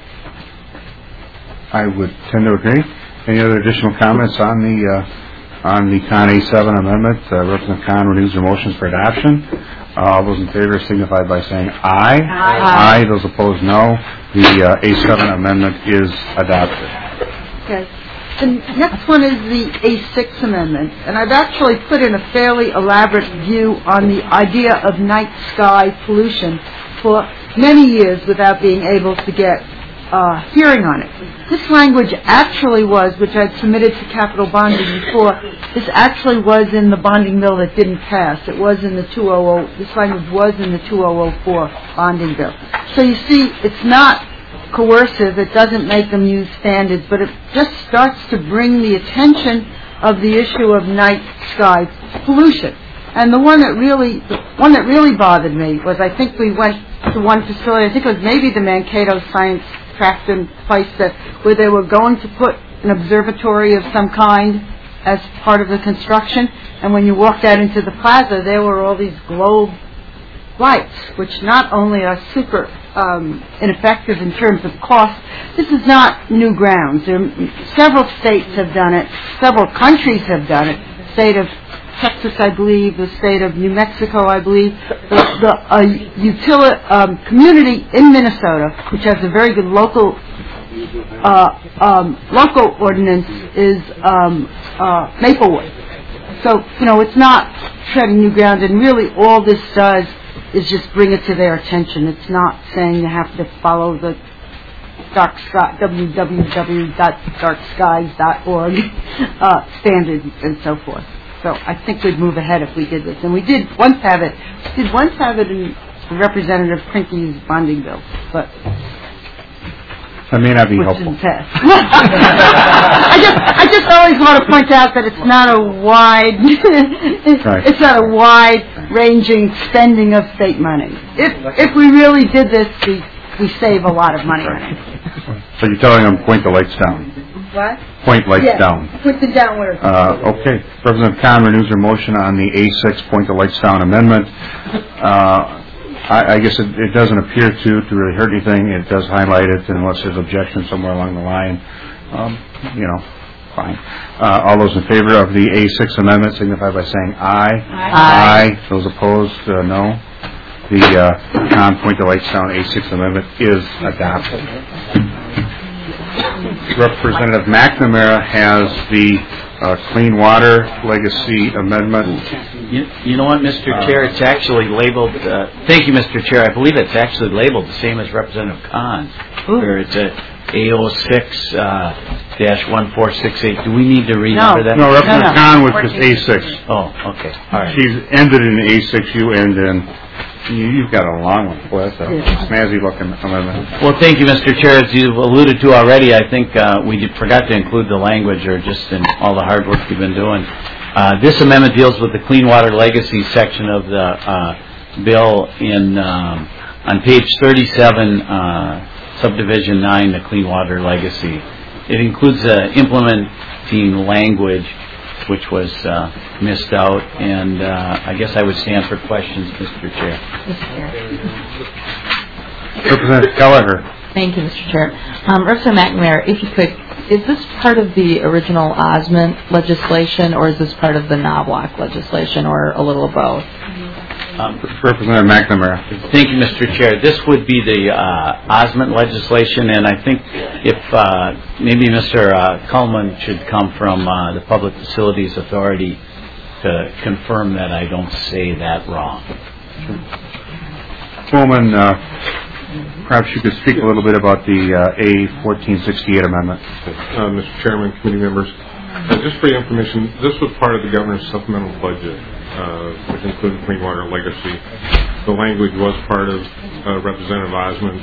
I would tend to agree. Any other additional comments on the Con A7 amendment? Representative Con renews her motions for adoption. All those in favor signify by saying aye. Aye. Those opposed, no. The A7 amendment is adopted. Okay. The next one is the A6 amendment, and I've actually put in a fairly elaborate view on the idea of night sky pollution for many years without being able to get hearing on it. This language actually was, which I'd submitted to capital bonding before, this actually was in the bonding bill that didn't pass. It was in the this language was in the 2004 bonding bill. So you see, it's not coercive, it doesn't make them use standards, but it just starts to bring the attention of the issue of night sky pollution. And the one that really bothered me was, I think we went to one facility, I think it was maybe the Mankato Science Crafton place, where they were going to put an observatory of some kind as part of the construction, and when you walked out into the plaza, there were all these globe lights, which not only are super ineffective in terms of cost. This is not new grounds. Several states have done it. Several countries have done it. The state of Texas, I believe, the state of New Mexico, I believe, the community in Minnesota, which has a very good local ordinance, is Maplewood. So, it's not treading new ground, and really all this does is just bring it to their attention. It's not saying you have to follow the www.darkskies.org standards and so forth. So I think we'd move ahead if we did this. And we did once have it. In Representative Krinke's bonding bill, but that may not be helpful. Didn't pass. I just always want to point out that it's not a wide, it's not a wide-ranging spending of state money. If we really did this, we save a lot of money on it. So you're telling them point the lights down. What? Point lights down. Put them down where it's okay. Representative Kahn renews her motion on the A6 point the lights down amendment. I guess it doesn't appear to really hurt anything. It does highlight it unless there's objection somewhere along the line. Fine. All those in favor of the A6 amendment signify by saying aye. Aye. Those opposed, no. The Kahn point the lights down A6 amendment is adopted. Representative McNamara has the Clean Water Legacy Amendment. You know what, Mr. Chair? It's actually labeled, thank you, Mr. Chair. I believe it's actually labeled the same as Representative Kahn's, where it's a A06-1468. Do we need to renumber that? No, Representative Kahn was just A6. Oh, okay. All right. She's ended in A6, you end in... You've got a long one. Boy, that's a snazzy-looking amendment. Well, thank you, Mr. Chair. As you've alluded to already, I think we forgot to include the language, or just in all the hard work we've been doing. This amendment deals with the Clean Water Legacy section of the bill on page 37, subdivision 9, the Clean Water Legacy. It includes implementing language which was missed out, and I guess I would stand for questions, Mr. Chair. Representative Kelleher. Thank you, Mr. Chair. Representative McNamara, if you could, is this part of the original Osment legislation, or is this part of the Knobloch legislation, or a little of both? Representative McNamara. Thank you, Mr. Chair. This would be the Osment legislation, and I think if maybe Mr. Kuhlman should come from the Public Facilities Authority to confirm that I don't say that wrong. Woolman, perhaps you could speak a little bit about the A1468 amendment. Mr. Chairman, committee members, just for your information, this was part of the governor's supplemental budget, which included Clean Water Legacy. The language was part of Representative Osmond's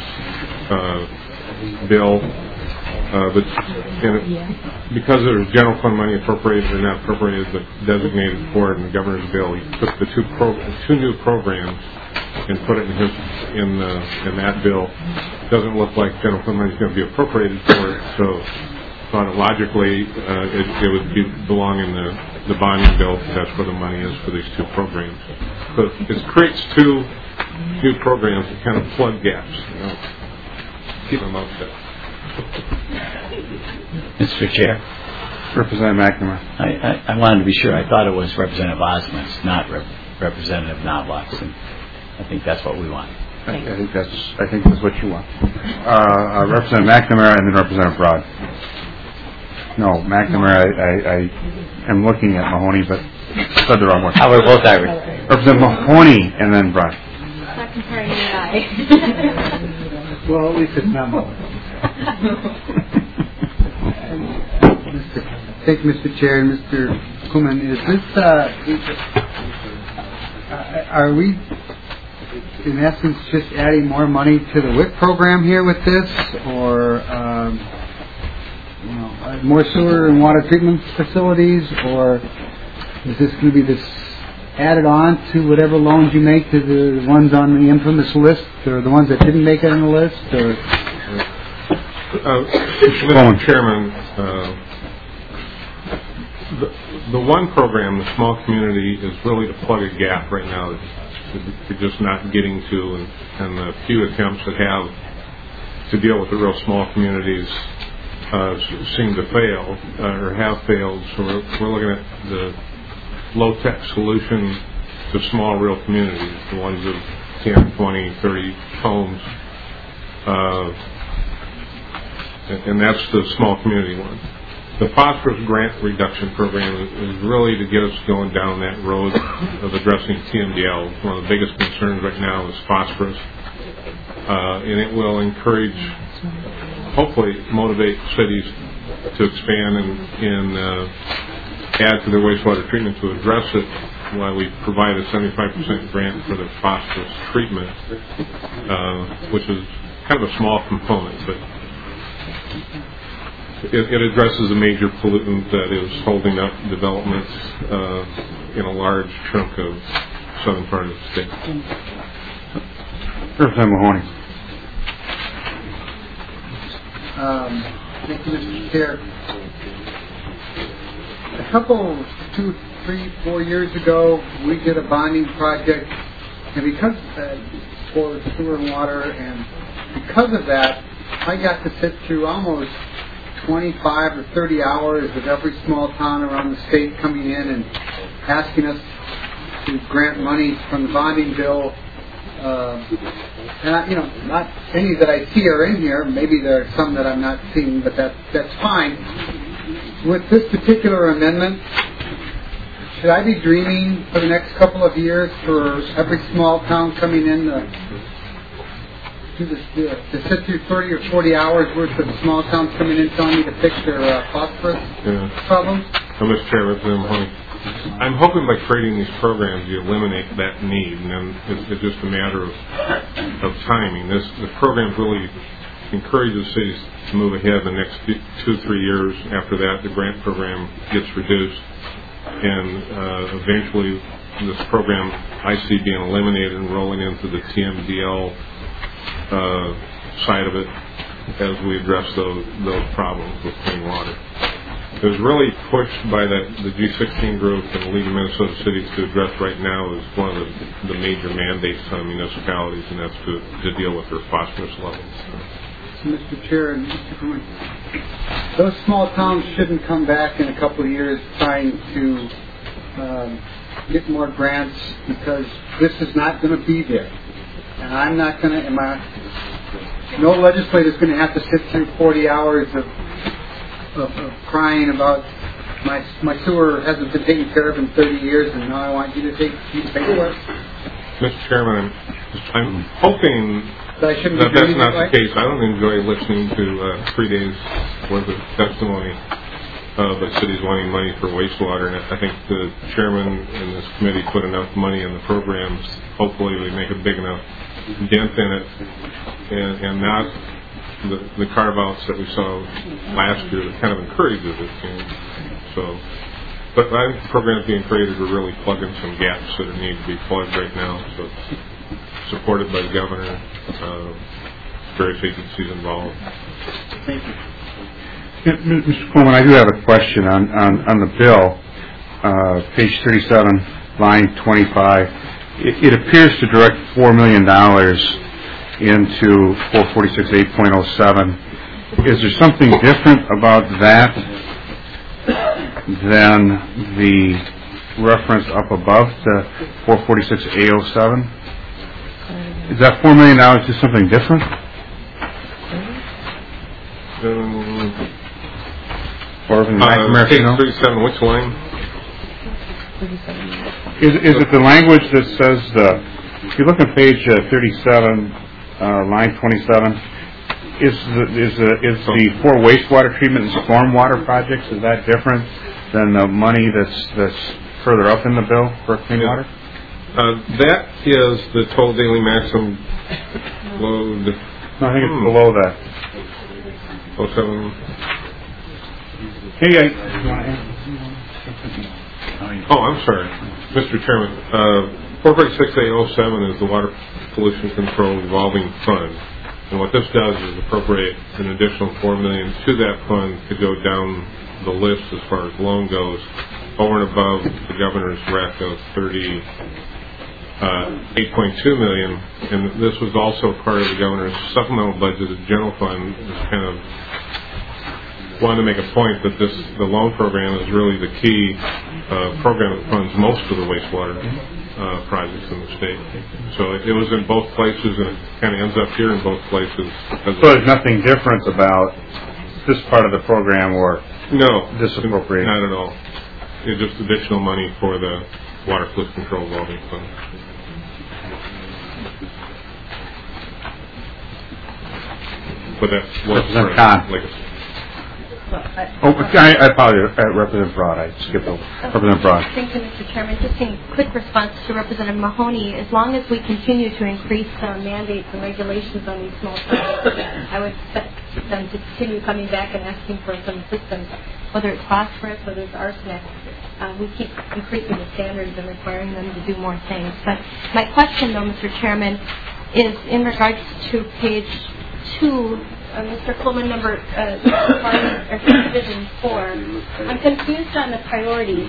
bill, but because there was general fund money appropriated or not appropriated but designated for it in the governor's bill, he took the two new programs and put it in that bill. It doesn't look like general fund money is going to be appropriated for it, so thought logically it would belong in the bonding bill. That's where the money is for these two programs. But it creates two new programs that kind of plug gaps. Keep them up there. Mr. Chair. Representative McNamara. I wanted to be sure. I thought it was Representative Osmond's, not Representative Knobloch's. And I think that's what we want. I think that's what you want. Representative McNamara and then Representative Broad. No, McNamara. I am looking at Mahoney, but said the wrong one. We're both Irish. Representative Mahoney and then Broad. Not comparing you and I. Well, at least it's not more. Thank you, Mr. Chair and Mr. Kuhlman. Is this, are we, in essence, just adding more money to the WIC program here with this, or more sewer and water treatment facilities, or is this going to be this added on to whatever loans you make to the ones on the infamous list, or the ones that didn't make it on the list, or? Mr. Chairman, the one program, the small community, is really to plug a gap right now that we're just not getting to, and the few attempts that have to deal with the real small communities seem to fail or have failed. So we're looking at the low-tech solution to small real communities, the ones of 10, 20, 30 homes. And that's the small community one. The phosphorus grant reduction program is really to get us going down that road of addressing TMDL. One of the biggest concerns right now is phosphorus. And it will encourage, hopefully motivate cities to expand and add to their wastewater treatment to address it, while we provide a 75% grant for the phosphorus treatment, which is kind of a small component, but it addresses a major pollutant that is holding up development in a large chunk of southern part of the state. Representative Mahoney. Thank you, Mr. Chair. A couple, 2, 3, 4 years ago, we did a bonding project, and because for sewer and water, and because of that, I got to sit through almost 25 or 30 hours with every small town around the state coming in and asking us to grant money from the bonding bill. And not any that I see are in here. Maybe there are some that I'm not seeing, but that's fine. With this particular amendment, should I be dreaming for the next couple of years for every small town coming in to sit through 30 or 40 hours worth of small towns coming in telling me to fix their phosphorus problems? Mr. Chair, Representative Mahoney, I'm hoping by creating these programs you eliminate that need, and then it's just a matter of timing. The program really encourages cities to move ahead in the next 2-3 years. After that, the grant program gets reduced, and eventually this program I see being eliminated and rolling into the TMDL side of it as we address those problems with clean water. It was really pushed by the G16 group and the League of Minnesota Cities to address right now as one of the major mandates on municipalities, and that's to deal with their phosphorus levels. So, Mr. Chair and Mr. Kuhlman, those small towns shouldn't come back in a couple of years trying to get more grants, because this is not going to be there. And I'm not going to, no legislator is going to have to sit through 40 hours of crying about my sewer hasn't been taken care of in 30 years, and now I want you to pay for it? Mr. Chairman, I'm hoping that that's not the case. I don't enjoy listening to 3 days worth of testimony by cities wanting money for wastewater, and I think the chairman and this committee put enough money in the programs. Hopefully we make a big enough dent in it, and not the carve-outs that we saw last year that kind of encourages it. So, but I think the programs being created are really plugging some gaps that need to be plugged right now. So it's supported by the governor, various agencies involved. Thank you. Mr. Coleman, I do have a question on the bill, page 37, line 25. It appears to direct $4 million into 446.8.07. Is there something different about that than the reference up above to 446.807? Is that $4 million just something different? Or page 37, which line? Is it the language that says if you look at page 37, line 27, is the for wastewater treatment and stormwater projects, is that different than the money that's further up in the bill for clean water? That is the total daily maximum load. No, I think it's below that. 07. Hey, I'm sorry, Mr. Chairman. 446.807 is the Water Pollution Control Revolving Fund, and what this does is appropriate an additional $4 million to that fund to go down the list as far as loan goes, over and above the governor's rec of $8.2 million, and this was also part of the governor's supplemental budget. The general fund is kind of wanted to make a point that the loan program is really the key program that funds most of the wastewater projects in the state. So it was in both places, and it kind of ends up here in both places. So there's nothing different about this part of the program or this appropriation? Not at all. It's just additional money for the Water Pollution Control Revolving Fund. But that's what's I apologize, Representative Broad. I skipped over. Representative Broad. Thank you, Mr. Chairman. Just in quick response to Representative Mahoney, as long as we continue to increase mandates and regulations on these small projects, I would expect them to continue coming back and asking for some assistance, whether it's phosphorus, whether it's arsenic. We keep increasing the standards and requiring them to do more things. But my question, though, Mr. Chairman, is in regards to page 2, Mr. Coleman, Division 4. I'm confused on the priorities.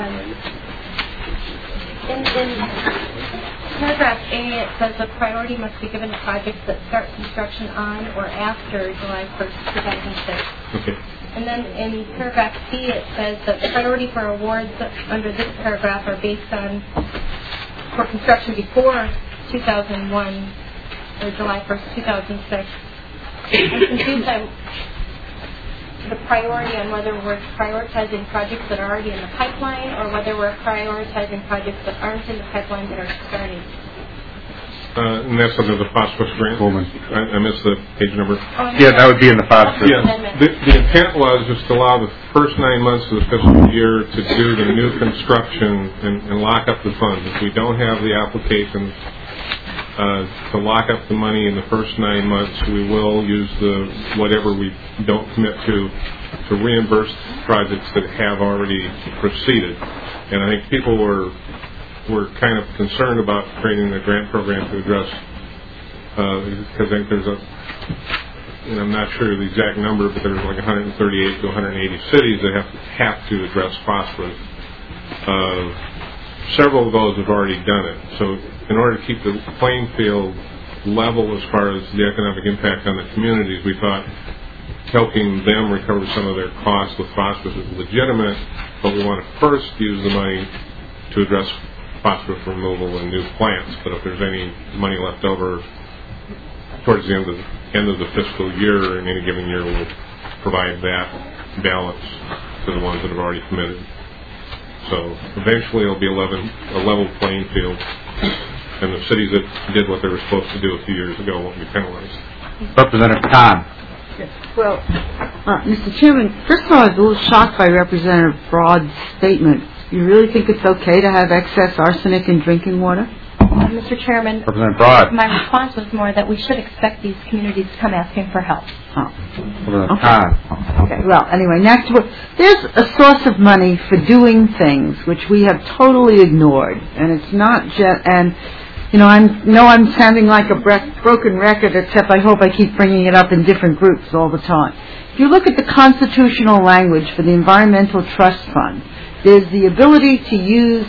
In paragraph A, it says a priority must be given to projects that start construction on or after July 1st, 2006. Okay. And then in paragraph C, it says that the priority for awards under this paragraph are based on for construction before 2001 or July 1st, 2006. I'm confused by the priority on whether we're prioritizing projects that are already in the pipeline or whether we're prioritizing projects that aren't in the pipeline that are starting. And that's under the phosphorus grant. I missed the page number. Yeah, that would be in the phosphorus. Yeah. The intent was just to allow the first 9 months of the fiscal year to do the new construction and lock up the funds. If we don't have the applications to lock up the money in the first 9 months, we will use the whatever we don't commit to reimburse projects that have already proceeded. And I think people were kind of concerned about creating a grant program to address because I think there's I'm not sure the exact number, but there's like 138 to 180 cities that have to address phosphorus. Several of those have already done it. So in order to keep the playing field level as far as the economic impact on the communities, we thought helping them recover some of their costs with phosphorus is legitimate, but we want to first use the money to address phosphorus removal and new plants. But if there's any money left over towards the end of the fiscal year, in any given year, we'll provide that balance to the ones that have already committed. So eventually it'll be a level playing field, and the cities that did what they were supposed to do a few years ago won't be penalized. Representative Kahn. Well, Mr. Chairman, first of all, I was a little shocked by Representative Broad's statement. You really think it's okay to have excess arsenic in drinking water? Mr. Chairman, Representative Broad. my response was more that we should expect these communities to come asking for help. Representative Kahn. Okay, well, anyway, next, there's a source of money for doing things which we have totally ignored, and it's not just, and, you know, I'm sounding like a broken record, except I hope I keep bringing it up in different groups all the time. If you look at the constitutional language for the Environmental Trust Fund, there's the ability to use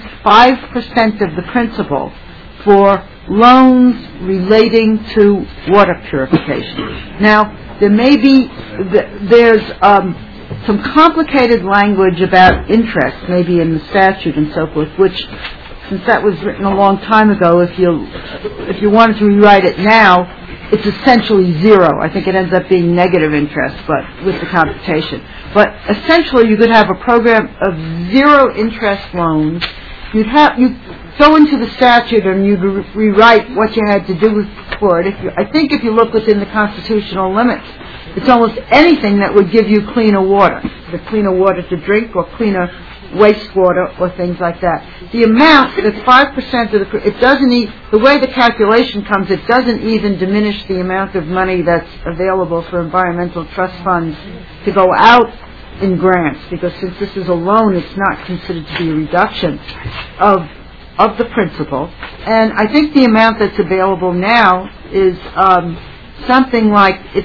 5% of the principal for loans relating to water purification. Now, there may be, there's some complicated language about interest, maybe in the statute and so forth, which, since that was written a long time ago, if you wanted to rewrite it now, it's essentially zero. I think it ends up being negative interest, but with the computation. But essentially, you could have a program of zero interest loans. You go into the statute and you'd rewrite what you had to do for it. I think if you look within the constitutional limits, it's almost anything that would give you cleaner water, the cleaner water to drink or cleaner wastewater or things like that. The amount that's 5% of it doesn't the way the calculation comes, it doesn't even diminish the amount of money that's available for environmental trust funds to go out in grants, because since this is a loan, it's not considered to be a reduction of the principal. And I think the amount that's available now is something like it's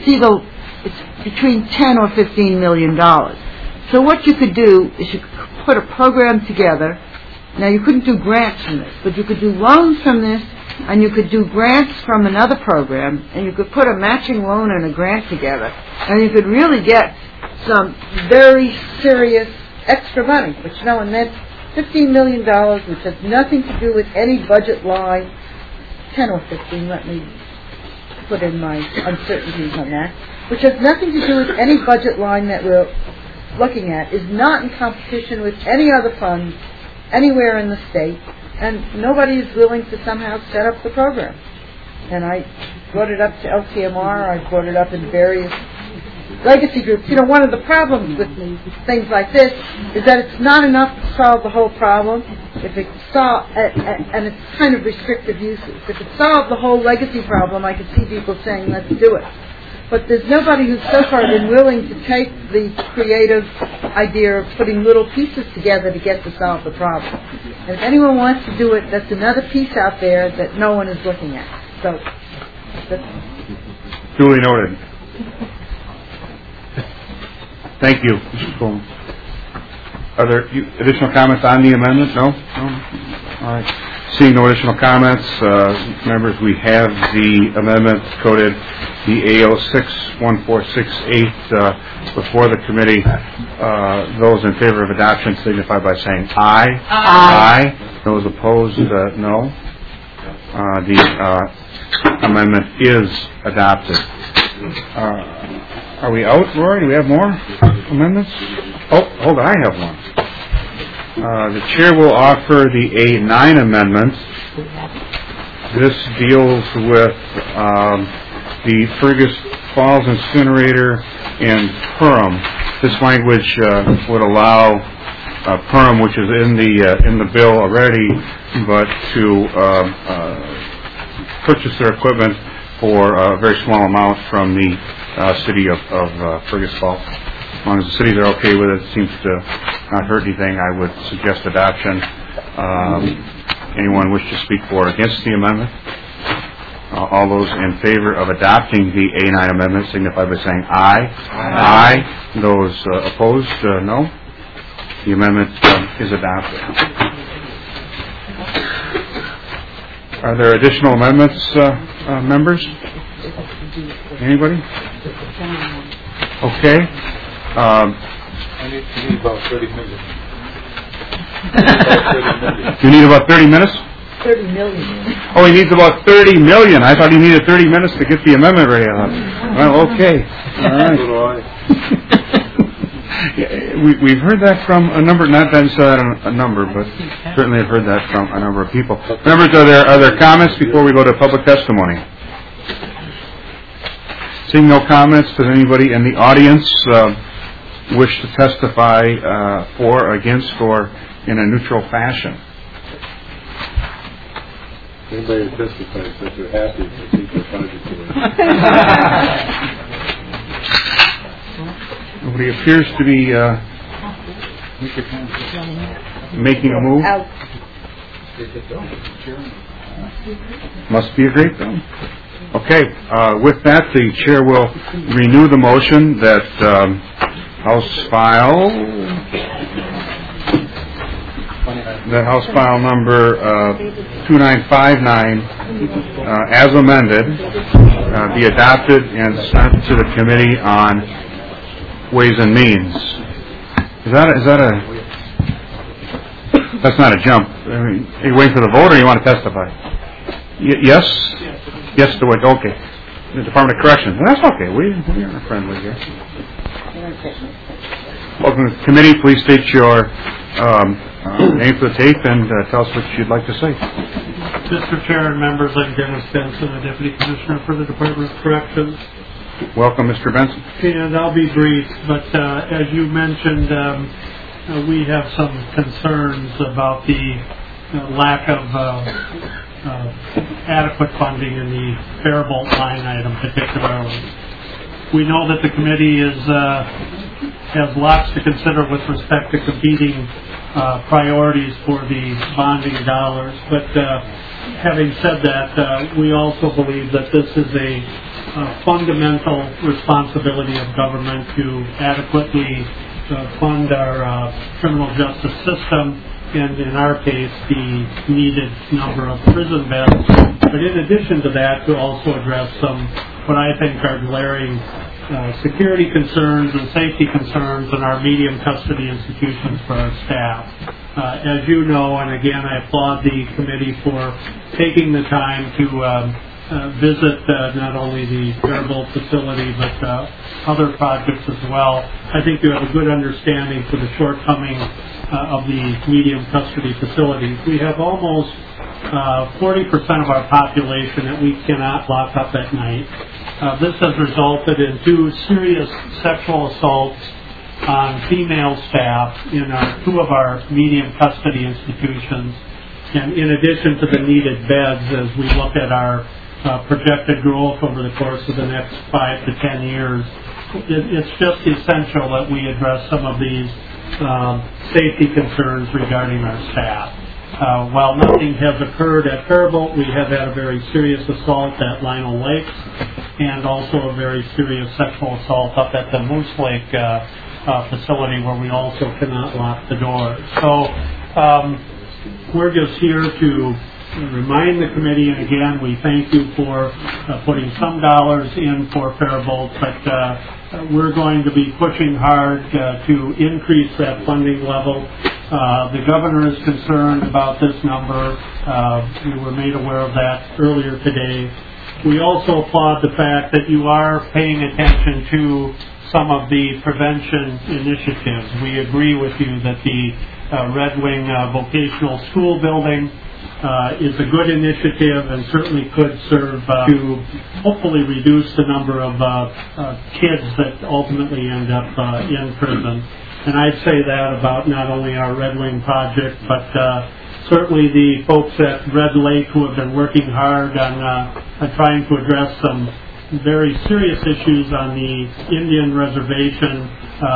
between $10 or $15 million. So what you could do is you could put a program together. Now, you couldn't do grants from this, but you could do loans from this, and you could do grants from another program, and you could put a matching loan and a grant together, and you could really get some very serious extra money. But, you know, and that's $15 million, which has nothing to do with any budget line. 10 or 15, let me put in my uncertainties on that, which has nothing to do with any budget line that we're looking at, is not in competition with any other funds anywhere in the state, and nobody is willing to somehow set up the program. And I brought it up to LTMR, I brought it up in various legacy groups. You know, one of the problems with things like this is that it's not enough to solve the whole problem. If it and it's kind of restrictive uses. If it solved the whole legacy problem, I could see people saying, let's do it. But there's nobody who's so far been willing to take the creative idea of putting little pieces together to get to solve the problem. And if anyone wants to do it, that's another piece out there that no one is looking at. So, that's duly noted. Thank you, Mr. Coleman. Are there additional comments on the amendment? No? All right. Seeing no additional comments, members, we have the amendment coded the A061468 before the committee. Those in favor of adoption signify by saying aye. Aye. Those opposed, no. The amendment is adopted. Are we out, Rory? Do we have more amendments? Oh, hold on, I have one. The chair will offer the A9 amendment. This deals with the Fergus Falls incinerator and Perham. This language would allow Perham, which is in the bill already, but to purchase their equipment for a very small amount from the city of Fergus Falls. As long as the cities are okay with it, it seems to not hurt anything. I would suggest adoption. Anyone wish to speak for or against the amendment? All those in favor of adopting the A9 amendment signify by saying aye. Aye. Those opposed, no. The amendment is adopted. Are there additional amendments, members? Anybody? Okay. I need about 30 minutes. You need about 30 minutes? 30 million. Oh, he needs about 30 million. I thought he needed 30 minutes to get the amendment ready. Well, okay. All right. We've heard that from a number, not been said a number, but certainly have heard that from a number of people. Members, are there comments before we go to public testimony? Seeing no comments, does anybody in the audience wish to testify for, against, or in a neutral fashion? Anybody who testifies that they're happy to keep their project going. Nobody appears to be making a move. Must be a great film. Okay, with that, the chair will renew the motion that House File number 2959, as amended, be adopted and sent to the Committee on Ways and Means. Is that a? That's not a jump. I mean, are you waiting for the vote, or you want to testify? Yes. Yes to it. Okay. The Department of Corrections. That's okay. We are friendly here. Welcome to the committee. Please state your name for the tape and tell us what you'd like to say. Mr. Chair and members, I'm Dennis Benson, the Deputy Commissioner for the Department of Corrections. Welcome, Mr. Benson. And I'll be brief, but as you mentioned, we have some concerns about the lack of adequate funding in the Faribault line item particularly. We know that the committee has lots to consider with respect to competing priorities for the bonding dollars, but having said that, we also believe that this is a fundamental responsibility of government to adequately fund our criminal justice system, and in our case, the needed number of prison beds. But in addition to that, to also address some what I think are glaring security concerns and safety concerns in our medium custody institutions for our staff. As you know, and again, I applaud the committee for taking the time to visit not only the Faribault facility but other projects as well. I think you have a good understanding for the shortcomings of the medium custody facilities. We have almost 40% of our population that we cannot lock up at night. This has resulted in 2 serious sexual assaults on female staff in 2 of our medium custody institutions. And in addition to the needed beds, as we look at our projected growth over the course of the next 5 to 10 years, it's just essential that we address some of these safety concerns regarding our staff. While nothing has occurred at Faribault, we have had a very serious assault at Lionel Lakes and also a very serious sexual assault up at the Moose Lake facility where we also cannot lock the doors. So we're just here to remind the committee, and again, we thank you for putting some dollars in for Faribault, but we're going to be pushing hard to increase that funding level. The governor is concerned about this number. We were made aware of that earlier today. We also applaud the fact that you are paying attention to some of the prevention initiatives. We agree with you that the Red Wing Vocational School building is a good initiative and certainly could serve to hopefully reduce the number of kids that ultimately end up in prison. And I'd say that about not only our Red Wing project, but certainly the folks at Red Lake who have been working hard on trying to address some very serious issues on the Indian reservation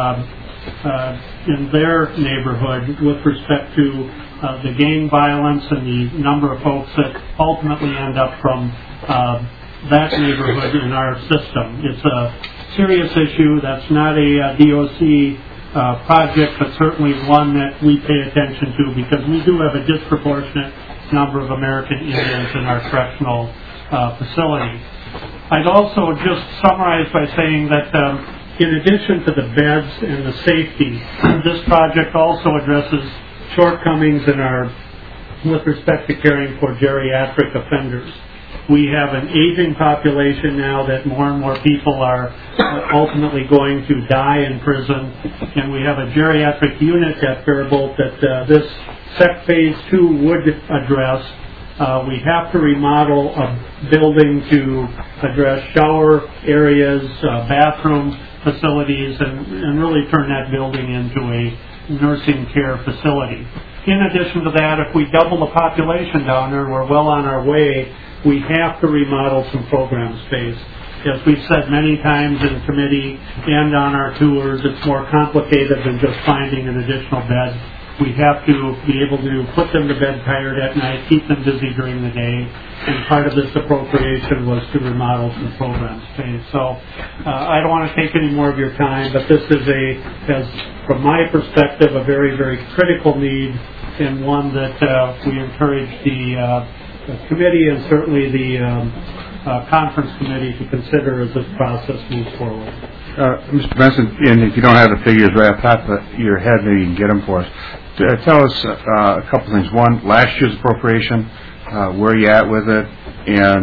in their neighborhood with respect to the gang violence and the number of folks that ultimately end up from that neighborhood in our system. It's a serious issue. That's not a DOC project, but certainly one that we pay attention to because we do have a disproportionate number of American Indians in our correctional facilities. I'd also just summarize by saying that in addition to the beds and the safety, this project also addresses shortcomings in with respect to caring for geriatric offenders. We have an aging population now that more and more people are ultimately going to die in prison, and we have a geriatric unit at Faribault that this SEC Phase 2 would address. We have to remodel a building to address shower areas, bathroom facilities, and really turn that building into a nursing care facility. In addition to that, if we double the population down there, we're well on our way, we have to remodel some program space. As we've said many times in committee and on our tours, it's more complicated than just finding an additional bed. We have to be able to put them to bed tired at night, keep them busy during the day, and part of this appropriation was to remodel some program space. So I don't want to take any more of your time, but this is from my perspective, a very, very critical need, and one that we encourage the committee and certainly the conference committee to consider as this process moves forward. Mr. Benson, and if you don't have the figures right off the top of your head, maybe you can get them for us. Tell us a couple things. One, last year's appropriation, where are you at with it, and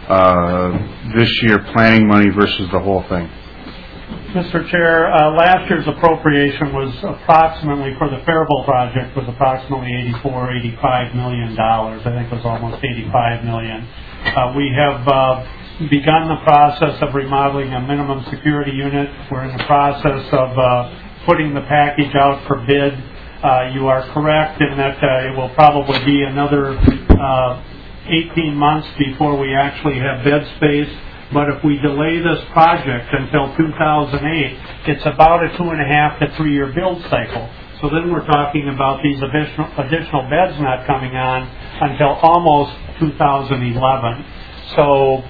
this year planning money versus the whole thing. Mr. Chair, last year's appropriation was approximately, for the Faribault project, was approximately $85 million. I think it was almost $85 million. We have begun the process of remodeling a minimum security unit. We're in the process of putting the package out for bid. You are correct in that it will probably be another 18 months before we actually have bed space. But if we delay this project until 2008, it's about a 2.5 to 3 year build cycle. So then we're talking about these additional beds not coming on until almost 2011. So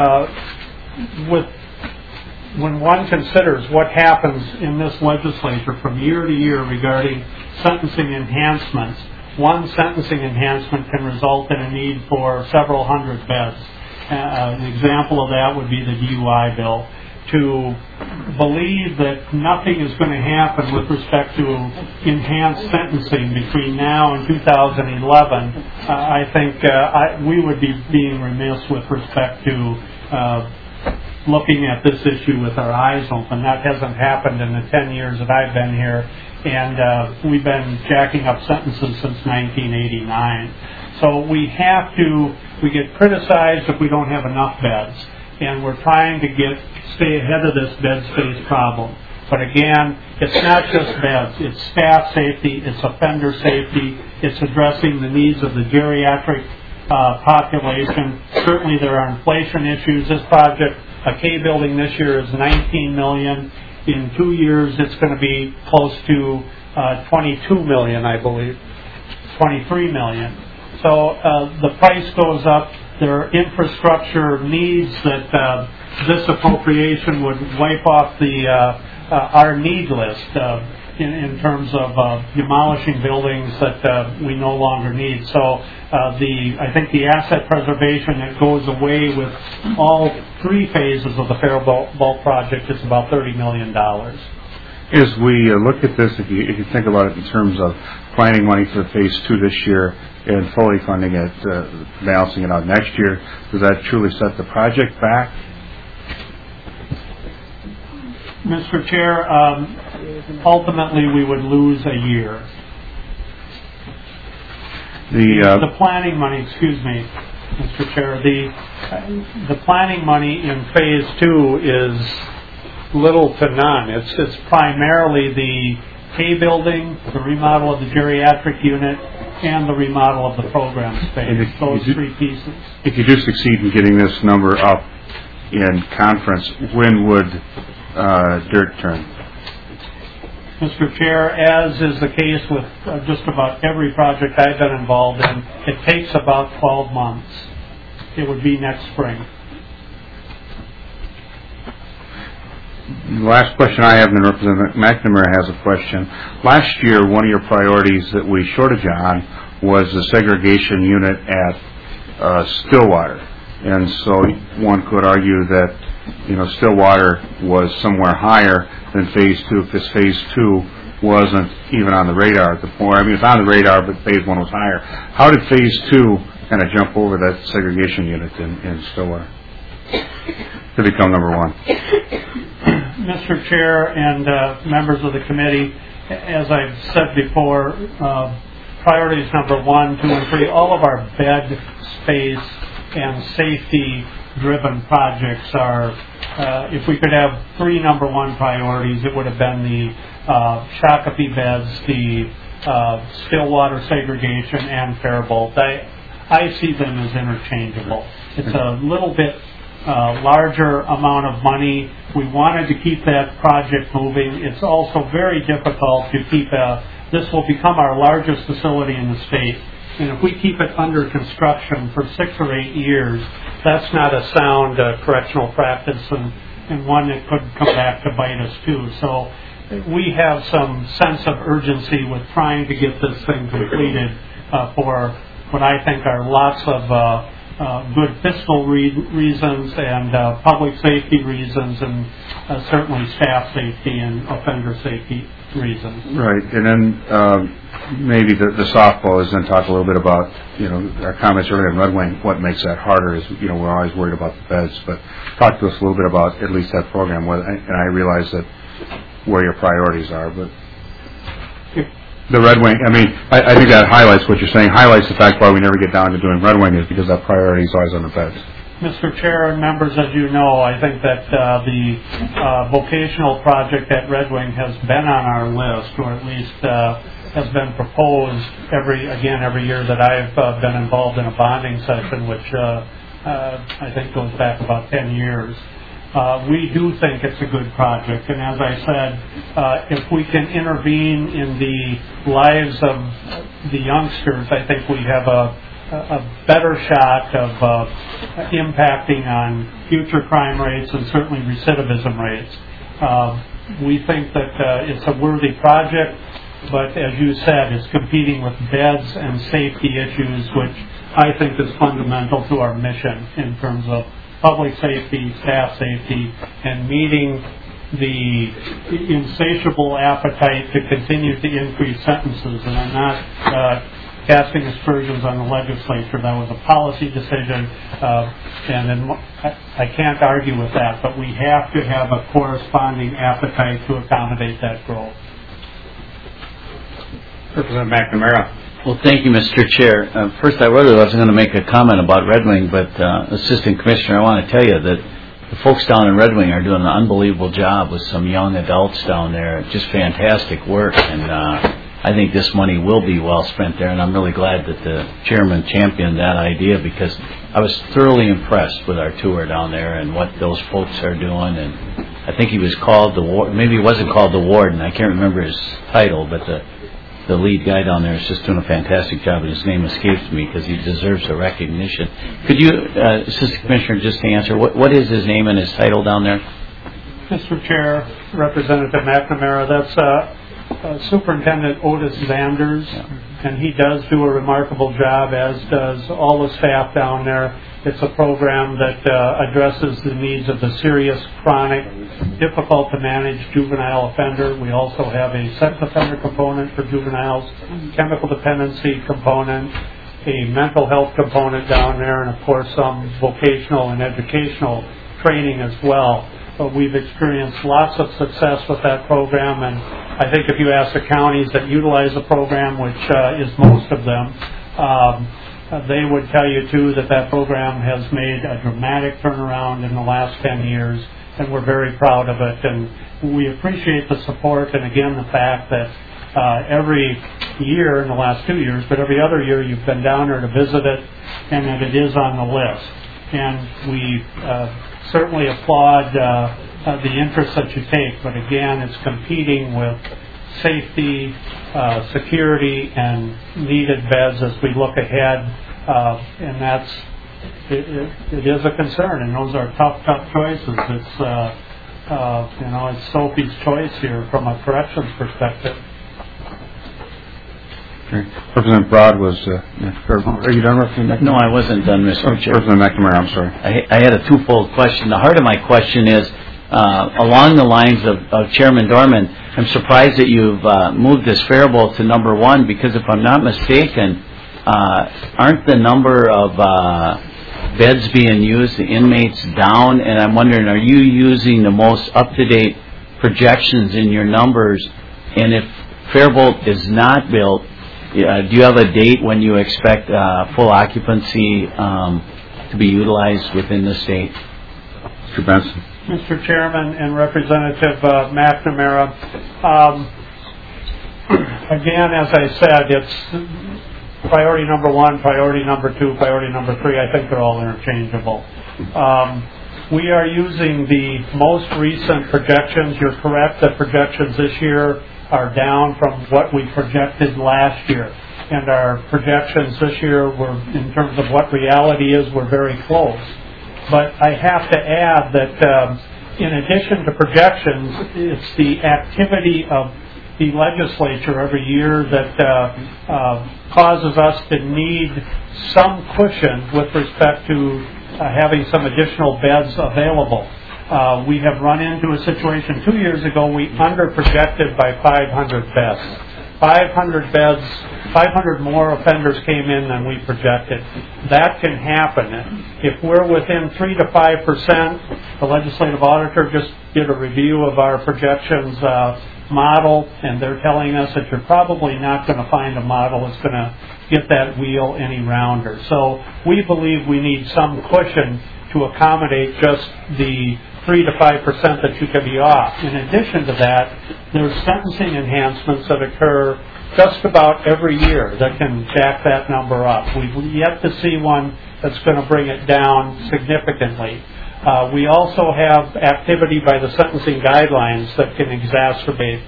when one considers what happens in this legislature from year to year regarding sentencing enhancements, one sentencing enhancement can result in a need for several hundred beds. An example of that would be the DUI bill. To believe that nothing is going to happen with respect to enhanced sentencing between now and 2011, I think we would be being remiss with respect to looking at this issue with our eyes open. That hasn't happened in the 10 years that I've been here, and we've been jacking up sentences since 1989. So we get criticized if we don't have enough beds, and we're trying to stay ahead of this bed space problem. But again, it's not just beds, it's staff safety, it's offender safety, it's addressing the needs of the geriatric population. Certainly there are inflation issues. This project, a K building this year is $19 million. In 2 years it's going to be close to $22 million, I believe, $23 million. So the price goes up. There are infrastructure needs that this appropriation would wipe off our need list in terms of demolishing buildings that we no longer need. So I think the asset preservation that goes away with all three phases of the Faribault project is about $30 million. As we look at this, if you think about it in terms of planning money for Phase 2 this year and fully funding it, balancing it out next year, does that truly set the project back? Mr. Chair, ultimately we would lose a year. The planning money, excuse me, Mr. Chair, the planning money in Phase 2 is little to none. It's primarily the K building, the remodel of the geriatric unit, and the remodel of the program space. Those three pieces. If you do succeed in getting this number up in conference, when would dirt turn? Mr. Chair, as is the case with just about every project I've been involved in, it takes about 12 months. It would be next spring. The last question I have, and Representative McNamara has a question. Last year, one of your priorities that we shorted you on was the segregation unit at Stillwater. And so one could argue that, Stillwater was somewhere higher than Phase 2 because Phase 2 wasn't even on the radar at the point. I mean, it's on the radar, but Phase 1 was higher. How did Phase 2 kind of jump over that segregation unit in Stillwater to become number one. Mr. Chair and members of the committee, as I've said before, priorities number 1, 2, and 3, all of our bed space and safety-driven projects are, if we could have 3 number 1 priorities, it would have been the Shakopee beds, the Stillwater segregation, and Faribault. I see them as interchangeable. It's a little bit larger amount of money. We wanted to keep that project moving. It's also very difficult to keep this will become our largest facility in the state. And if we keep it under construction for 6 or 8 years, that's not a sound correctional practice and one that could come back to bite us too. So we have some sense of urgency with trying to get this thing completed for what I think are lots of good fiscal reasons and public safety reasons and certainly staff safety and offender safety reasons. Right, and then maybe the softball is then talk a little bit about, our comments earlier in Red Wing, what makes that harder is, we're always worried about the beds, but talk to us a little bit about at least that program, and I realize that where your priorities are, but the Red Wing, I think that highlights what you're saying, highlights the fact why we never get down to doing Red Wing is because that priority is always on the beds. Mr. Chair and members, as you know, I think that the vocational project at Red Wing has been on our list, or at least has been proposed every year that I've been involved in a bonding session, which I think goes back about 10 years. We do think it's a good project, and as I said, if we can intervene in the lives of the youngsters, I think we have a better shot of impacting on future crime rates and certainly recidivism rates. We think that it's a worthy project, but as you said, it's competing with beds and safety issues, which I think is fundamental to our mission in terms of public safety, staff safety, and meeting the insatiable appetite to continue to increase sentences. And I'm not casting aspersions on the legislature. That was a policy decision, and then I can't argue with that, but we have to have a corresponding appetite to accommodate that growth. Representative McNamara. Well, thank you, Mr. Chair. First, I really wasn't going to make a comment about Red Wing, but Assistant Commissioner, I want to tell you that the folks down in Red Wing are doing an unbelievable job with some young adults down there. Just fantastic work, and I think this money will be well spent there, and I'm really glad that the chairman championed that idea because I was thoroughly impressed with our tour down there and what those folks are doing. And I think he was called the warden. Maybe he wasn't called the warden. I can't remember his title, but the lead guy down there is just doing a fantastic job, and his name escapes me because he deserves a recognition. Could you, Assistant Commissioner, just answer, what is his name and his title down there? Mr. Chair, Representative McNamara, that's Superintendent Otis Zanders, and he does do a remarkable job, as does all the staff down there. It's a program that addresses the needs of the serious, chronic, difficult to manage juvenile offender. We also have a sex offender component for juveniles, chemical dependency component, a mental health component down there, and of course some vocational and educational training as well. But we've experienced lots of success with that program, and I think if you ask the counties that utilize the program, which is most of them, they would tell you too that program has made a dramatic turnaround in the last 10 years, and we're very proud of it. And we appreciate the support, and again the fact that every year in the last 2 years, but every other year you've been down there to visit it, and that it is on the list. And we certainly applaud the interest that you take, but again, it's competing with safety, security, and needed beds as we look ahead, and it is a concern, and those are tough choices. It's it's Sophie's choice here from a corrections perspective. Okay. Representative Broad was. Are you done, Representative McNamara? No, I wasn't done, Mr. Chair. Representative McNamara, I'm sorry. I had a twofold question. The heart of my question is along the lines of Chairman Dorman. I'm surprised that you've moved this Faribault to number 1 because if I'm not mistaken, aren't the number of beds being used, the inmates, down? And I'm wondering, are you using the most up-to-date projections in your numbers? And if Faribault is not built, do you have a date when you expect full occupancy to be utilized within the state? Mr. Benson. Mr. Chairman and Representative McNamara, again, as I said, it's priority number 1, priority number 2, priority number 3. I think they're all interchangeable. We are using the most recent projections. You're correct that projections this year are down from what we projected last year. And our projections this year were, in terms of what reality is, were very close. But I have to add that in addition to projections, it's the activity of the legislature every year that causes us to need some cushion with respect to having some additional beds available. We have run into a situation 2 years ago, we under-projected by 500 beds. 500 beds, 500 more offenders came in than we projected. That can happen. If we're within 3 to 5%, the legislative auditor just did a review of our projections model, and they're telling us that you're probably not going to find a model that's going to get that wheel any rounder. So we believe we need some cushion to accommodate just the 3 to 5% that you can be off. In addition to that, there's sentencing enhancements that occur just about every year that can jack that number up. We've yet to see one that's going to bring it down significantly. We also have activity by the sentencing guidelines that can exacerbate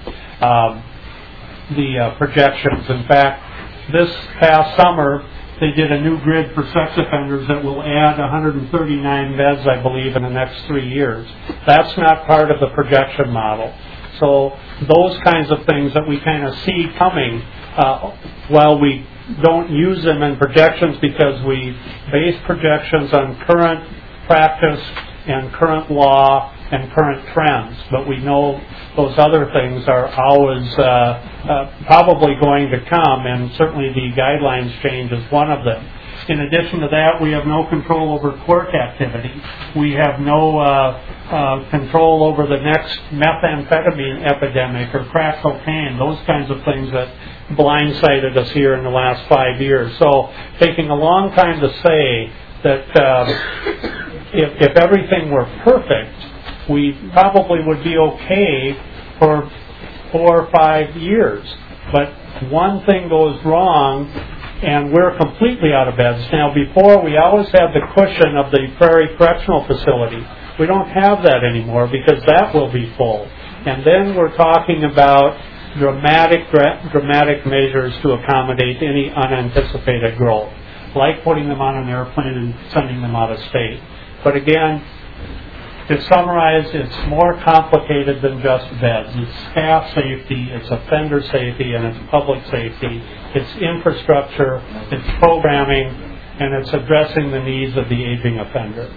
the projections. In fact, this past summer, they did a new grid for sex offenders that will add 139 beds, I believe, in the next 3 years. That's not part of the projection model. So those kinds of things that we kind of see coming, while we don't use them in projections because we base projections on current practice and current law and current trends, but we know those other things are always probably going to come, and certainly the guidelines change is one of them. In addition to that, we have no control over court activity. We have no control over the next methamphetamine epidemic or crack cocaine, those kinds of things that blindsided us here in the last 5 years. So taking a long time to say that if everything were perfect, we probably would be okay for 4 or 5 years. But one thing goes wrong, and we're completely out of beds. Now, before, we always had the cushion of the Prairie Correctional Facility. We don't have that anymore because that will be full. And then we're talking about dramatic measures to accommodate any unanticipated growth, like putting them on an airplane and sending them out of state. But again, to summarize, it's more complicated than just beds. It's staff safety, it's offender safety, and it's public safety. It's infrastructure, it's programming, and it's addressing the needs of the aging offender.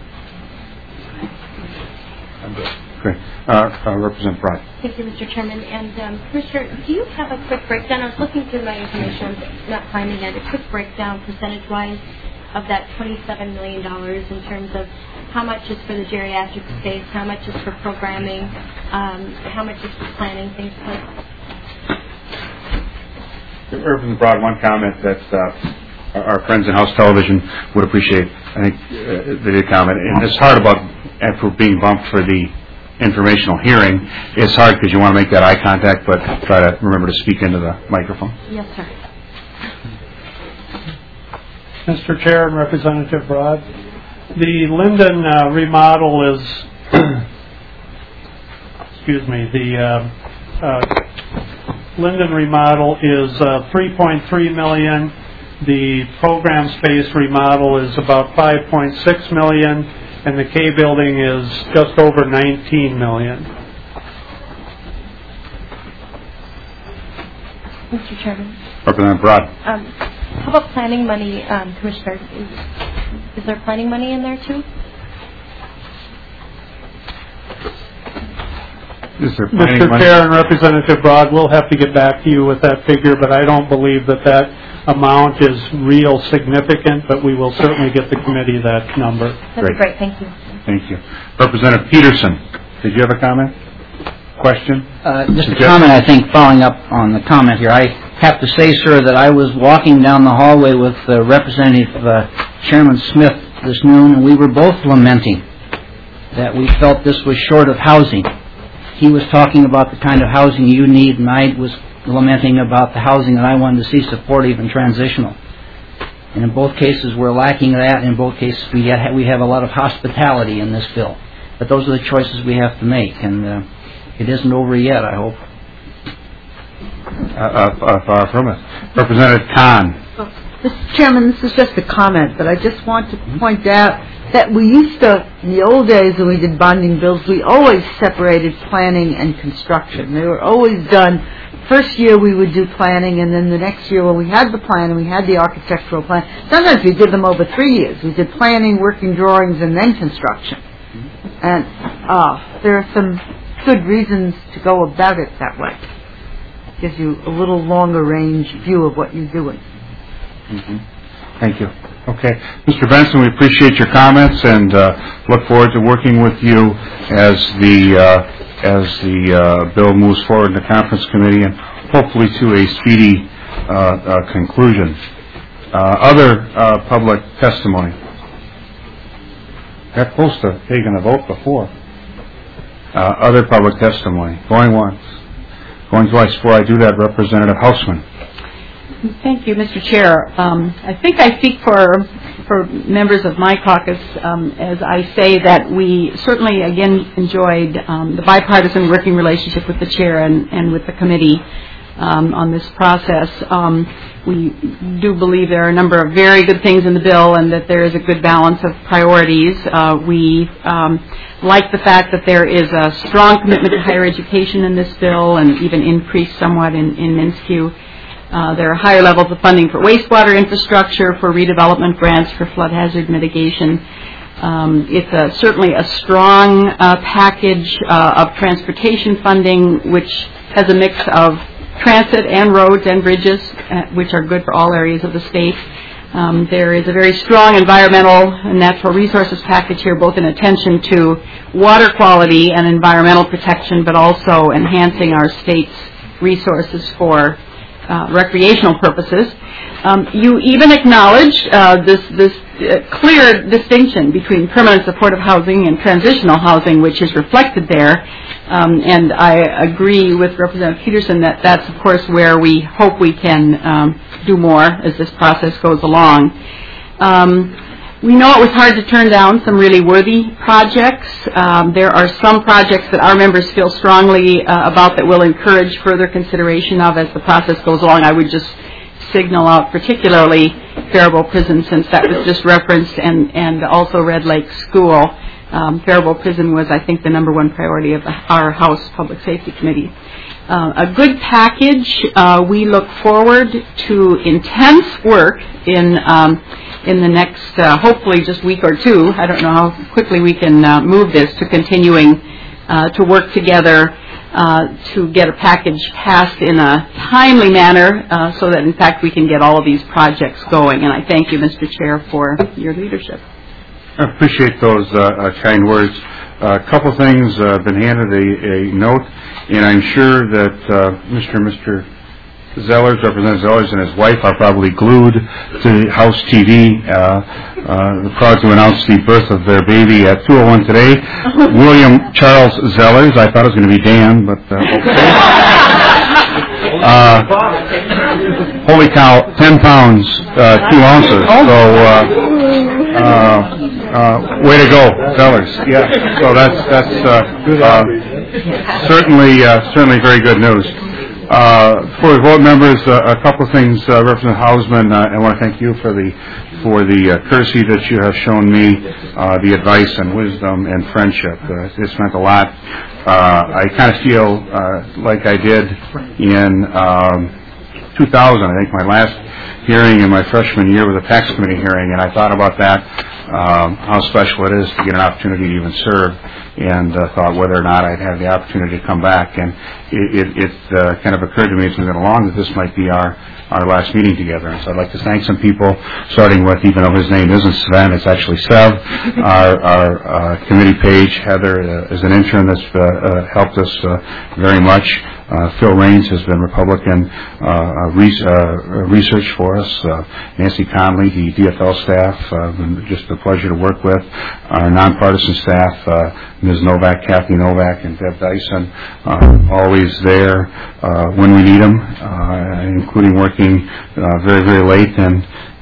Great. Representative Broad. Thank you, Mr. Chairman. And Commissioner, do you have a quick breakdown? I was looking through my information, not finding it. A quick breakdown, percentage-wise, of that $27 million in terms of how much is for the geriatric space, how much is for programming, how much is for planning, things like that. Representative Broad, one comment that our friends in House Television would appreciate. I think they did comment. And it's hard after being bumped for the informational hearing, it's hard because you want to make that eye contact, but try to remember to speak into the microphone. Yes, sir. Mr. Chair and Representative Broad, the Linden remodel is, the Linden remodel is $3.3 million. The program space remodel is about $5.6 million, and the K building is just over $19 million. Mr. Chairman. Representative Broad. How about planning money, Commissioner? Is there planning money in there too? Mr. Chair and Representative Broad, we'll have to get back to you with that figure, but I don't believe that amount is real significant, but we will certainly get the committee that number. That'd be great. Thank you. Thank you. Representative Peterson, did you have a comment? Question? Just a comment, I think, following up on the comment here. I have to say, sir, that I was walking down the hallway with Representative Chairman Smith this noon, and we were both lamenting that we felt this was short of housing. He was talking about the kind of housing you need, and I was lamenting about the housing that I wanted to see supportive and transitional. And in both cases, we're lacking that. In both cases, we have a lot of hospitality in this bill. But those are the choices we have to make, and it isn't over yet, I hope. Far from it. Representative Khan. Mr. Chairman, this is just a comment, but I just want to point out that we used to, in the old days when we did bonding bills, we always separated planning and construction. They were always done. First year we would do planning, and then the next year when we had the plan and we had the architectural plan, sometimes we did them over 3 years. We did planning, working drawings, and then construction. And there are some good reasons to go about it that way. It gives you a little longer range view of what you're doing. Mm-hmm. Thank you. Okay. Mr. Benson, we appreciate your comments and look forward to working with you as the bill moves forward in the conference committee and hopefully to a speedy conclusion. Other public testimony. Got close to taking a vote before. Other public testimony. Going once. Going twice. Before I do that, Representative Hausman. Thank you, Mr. Chair. I think I speak for members of my caucus as I say that we certainly, again, enjoyed the bipartisan working relationship with the chair and with the committee on this process. We do believe there are a number of very good things in the bill and that there is a good balance of priorities. We like the fact that there is a strong commitment to higher education in this bill and even increased somewhat in Minskew. There are higher levels of funding for wastewater infrastructure, for redevelopment grants, for flood hazard mitigation. It's certainly a strong package of transportation funding, which has a mix of transit and roads and bridges, which are good for all areas of the state. There is a very strong environmental and natural resources package here, both in attention to water quality and environmental protection, but also enhancing our state's resources for recreational purposes. You even acknowledge this clear distinction between permanent supportive housing and transitional housing, which is reflected there. And I agree with Representative Peterson that that's, of course, where we hope we can do more as this process goes along. We know it was hard to turn down some really worthy projects. There are some projects that our members feel strongly about that will encourage further consideration of as the process goes along. I would just signal out particularly Faribault Prison, since that was just referenced, and also Red Lake School. Faribault Prison was, I think, the number one priority of our House Public Safety Committee. A good package. We look forward to intense work in the next, hopefully, just week or two. I don't know how quickly we can move this to continuing to work together to get a package passed in a timely manner so that, in fact, we can get all of these projects going. And I thank you, Mr. Chair, for your leadership. I appreciate those kind words. A couple things. Been handed a note, and I'm sure that Mr. Zellers, Representative Zellers, and his wife are probably glued to House TV, proud to announce the birth of their baby at 2:01 today. William Charles Zellers. I thought it was going to be Dan, but holy cow, 10 pounds, 2 ounces. So, way to go, Zellers. Yeah. So that's certainly very good news. For the vote members, a couple of things, Representative Hausman, I want to thank you for the courtesy that you have shown me, the advice and wisdom and friendship. It's meant a lot. I kind of feel like I did in 2000, I think, my last hearing in my freshman year was a tax committee hearing, and I thought about that how special it is to get an opportunity to even serve, and thought whether or not I'd have the opportunity to come back. And it kind of occurred to me as we went along that this might be our last meeting together. And so I'd like to thank some people, starting with, even though his name isn't Sven, it's actually Sev, our committee page. Heather is an intern that's helped us very much. Phil Raines has been Republican research for us. Nancy Conley, the DFL staff, been just a pleasure to work with. Our nonpartisan staff, Ms. Novak, Kathy Novak, and Deb Dyson, always there when we need them, including working very, very late. And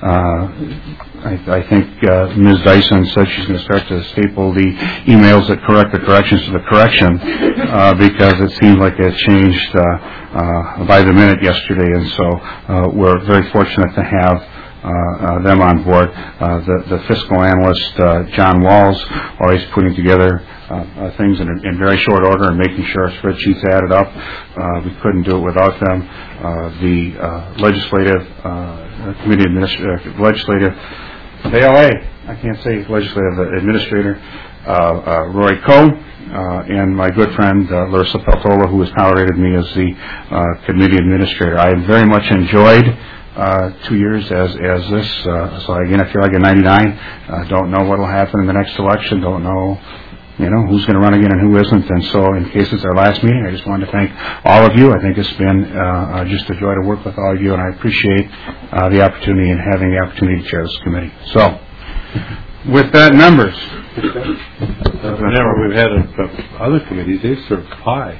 I think Ms. Dyson said she's going to start to staple the emails that correct the corrections to the correction because it seemed like it changed by the minute yesterday. And so we're very fortunate to have them on board. The fiscal analyst, John Walls, always putting together things in very short order and making sure our spreadsheets added up. We couldn't do it without them. The legislative committee legislative ALA, I can't say legislative administrator, Roy Coe, and my good friend Larissa Peltola, who has tolerated me as the committee administrator. I very much enjoyed 2 years as this. So again, I feel like a 99. Don't know what will happen in the next election. Don't know, who's going to run again and who isn't. And so, in case it's our last meeting, I just wanted to thank all of you. I think it's been just a joy to work with all of you, and I appreciate the opportunity and having the opportunity to chair this committee. So, with that, members. Whenever we've had other committees, they serve pie.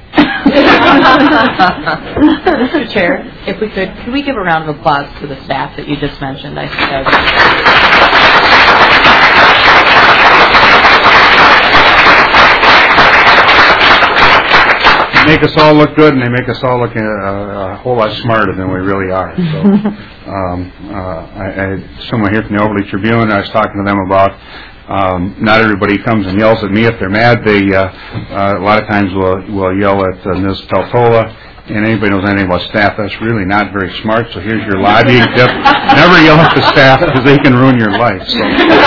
Mr. Chair, if we could we give a round of applause to the staff that you just mentioned? I think that make us all look good, and they make us all look a whole lot smarter than we really are. So, I had someone here from the Overly Tribune. I was talking to them about not everybody comes and yells at me if they're mad. They a lot of times will yell at Ms. Peltola. And anybody knows anything about staff, that's really not very smart. So here's your lobbying tip: never yell at the staff because they can ruin your life. So.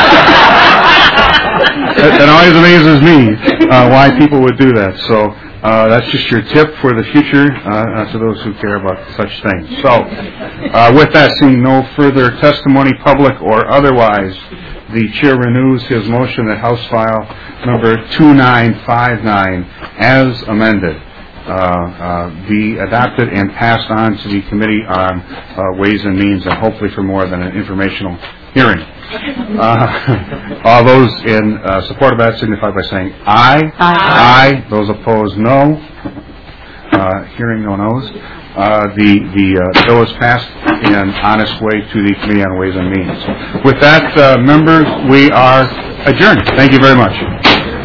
That always amazes me why people would do that. So. That's just your tip for the future to those who care about such things. So, with that, seeing no further testimony, public or otherwise, the chair renews his motion that House File number 2959, as amended, be adopted and passed on to the Committee on Ways and Means, and hopefully for more than an informational hearing. All those in support of that signify by saying aye. Aye. Those opposed, no. Hearing no no's. The bill is passed in an honest way to the Committee on Ways and Means. With that, members, we are adjourned. Thank you very much.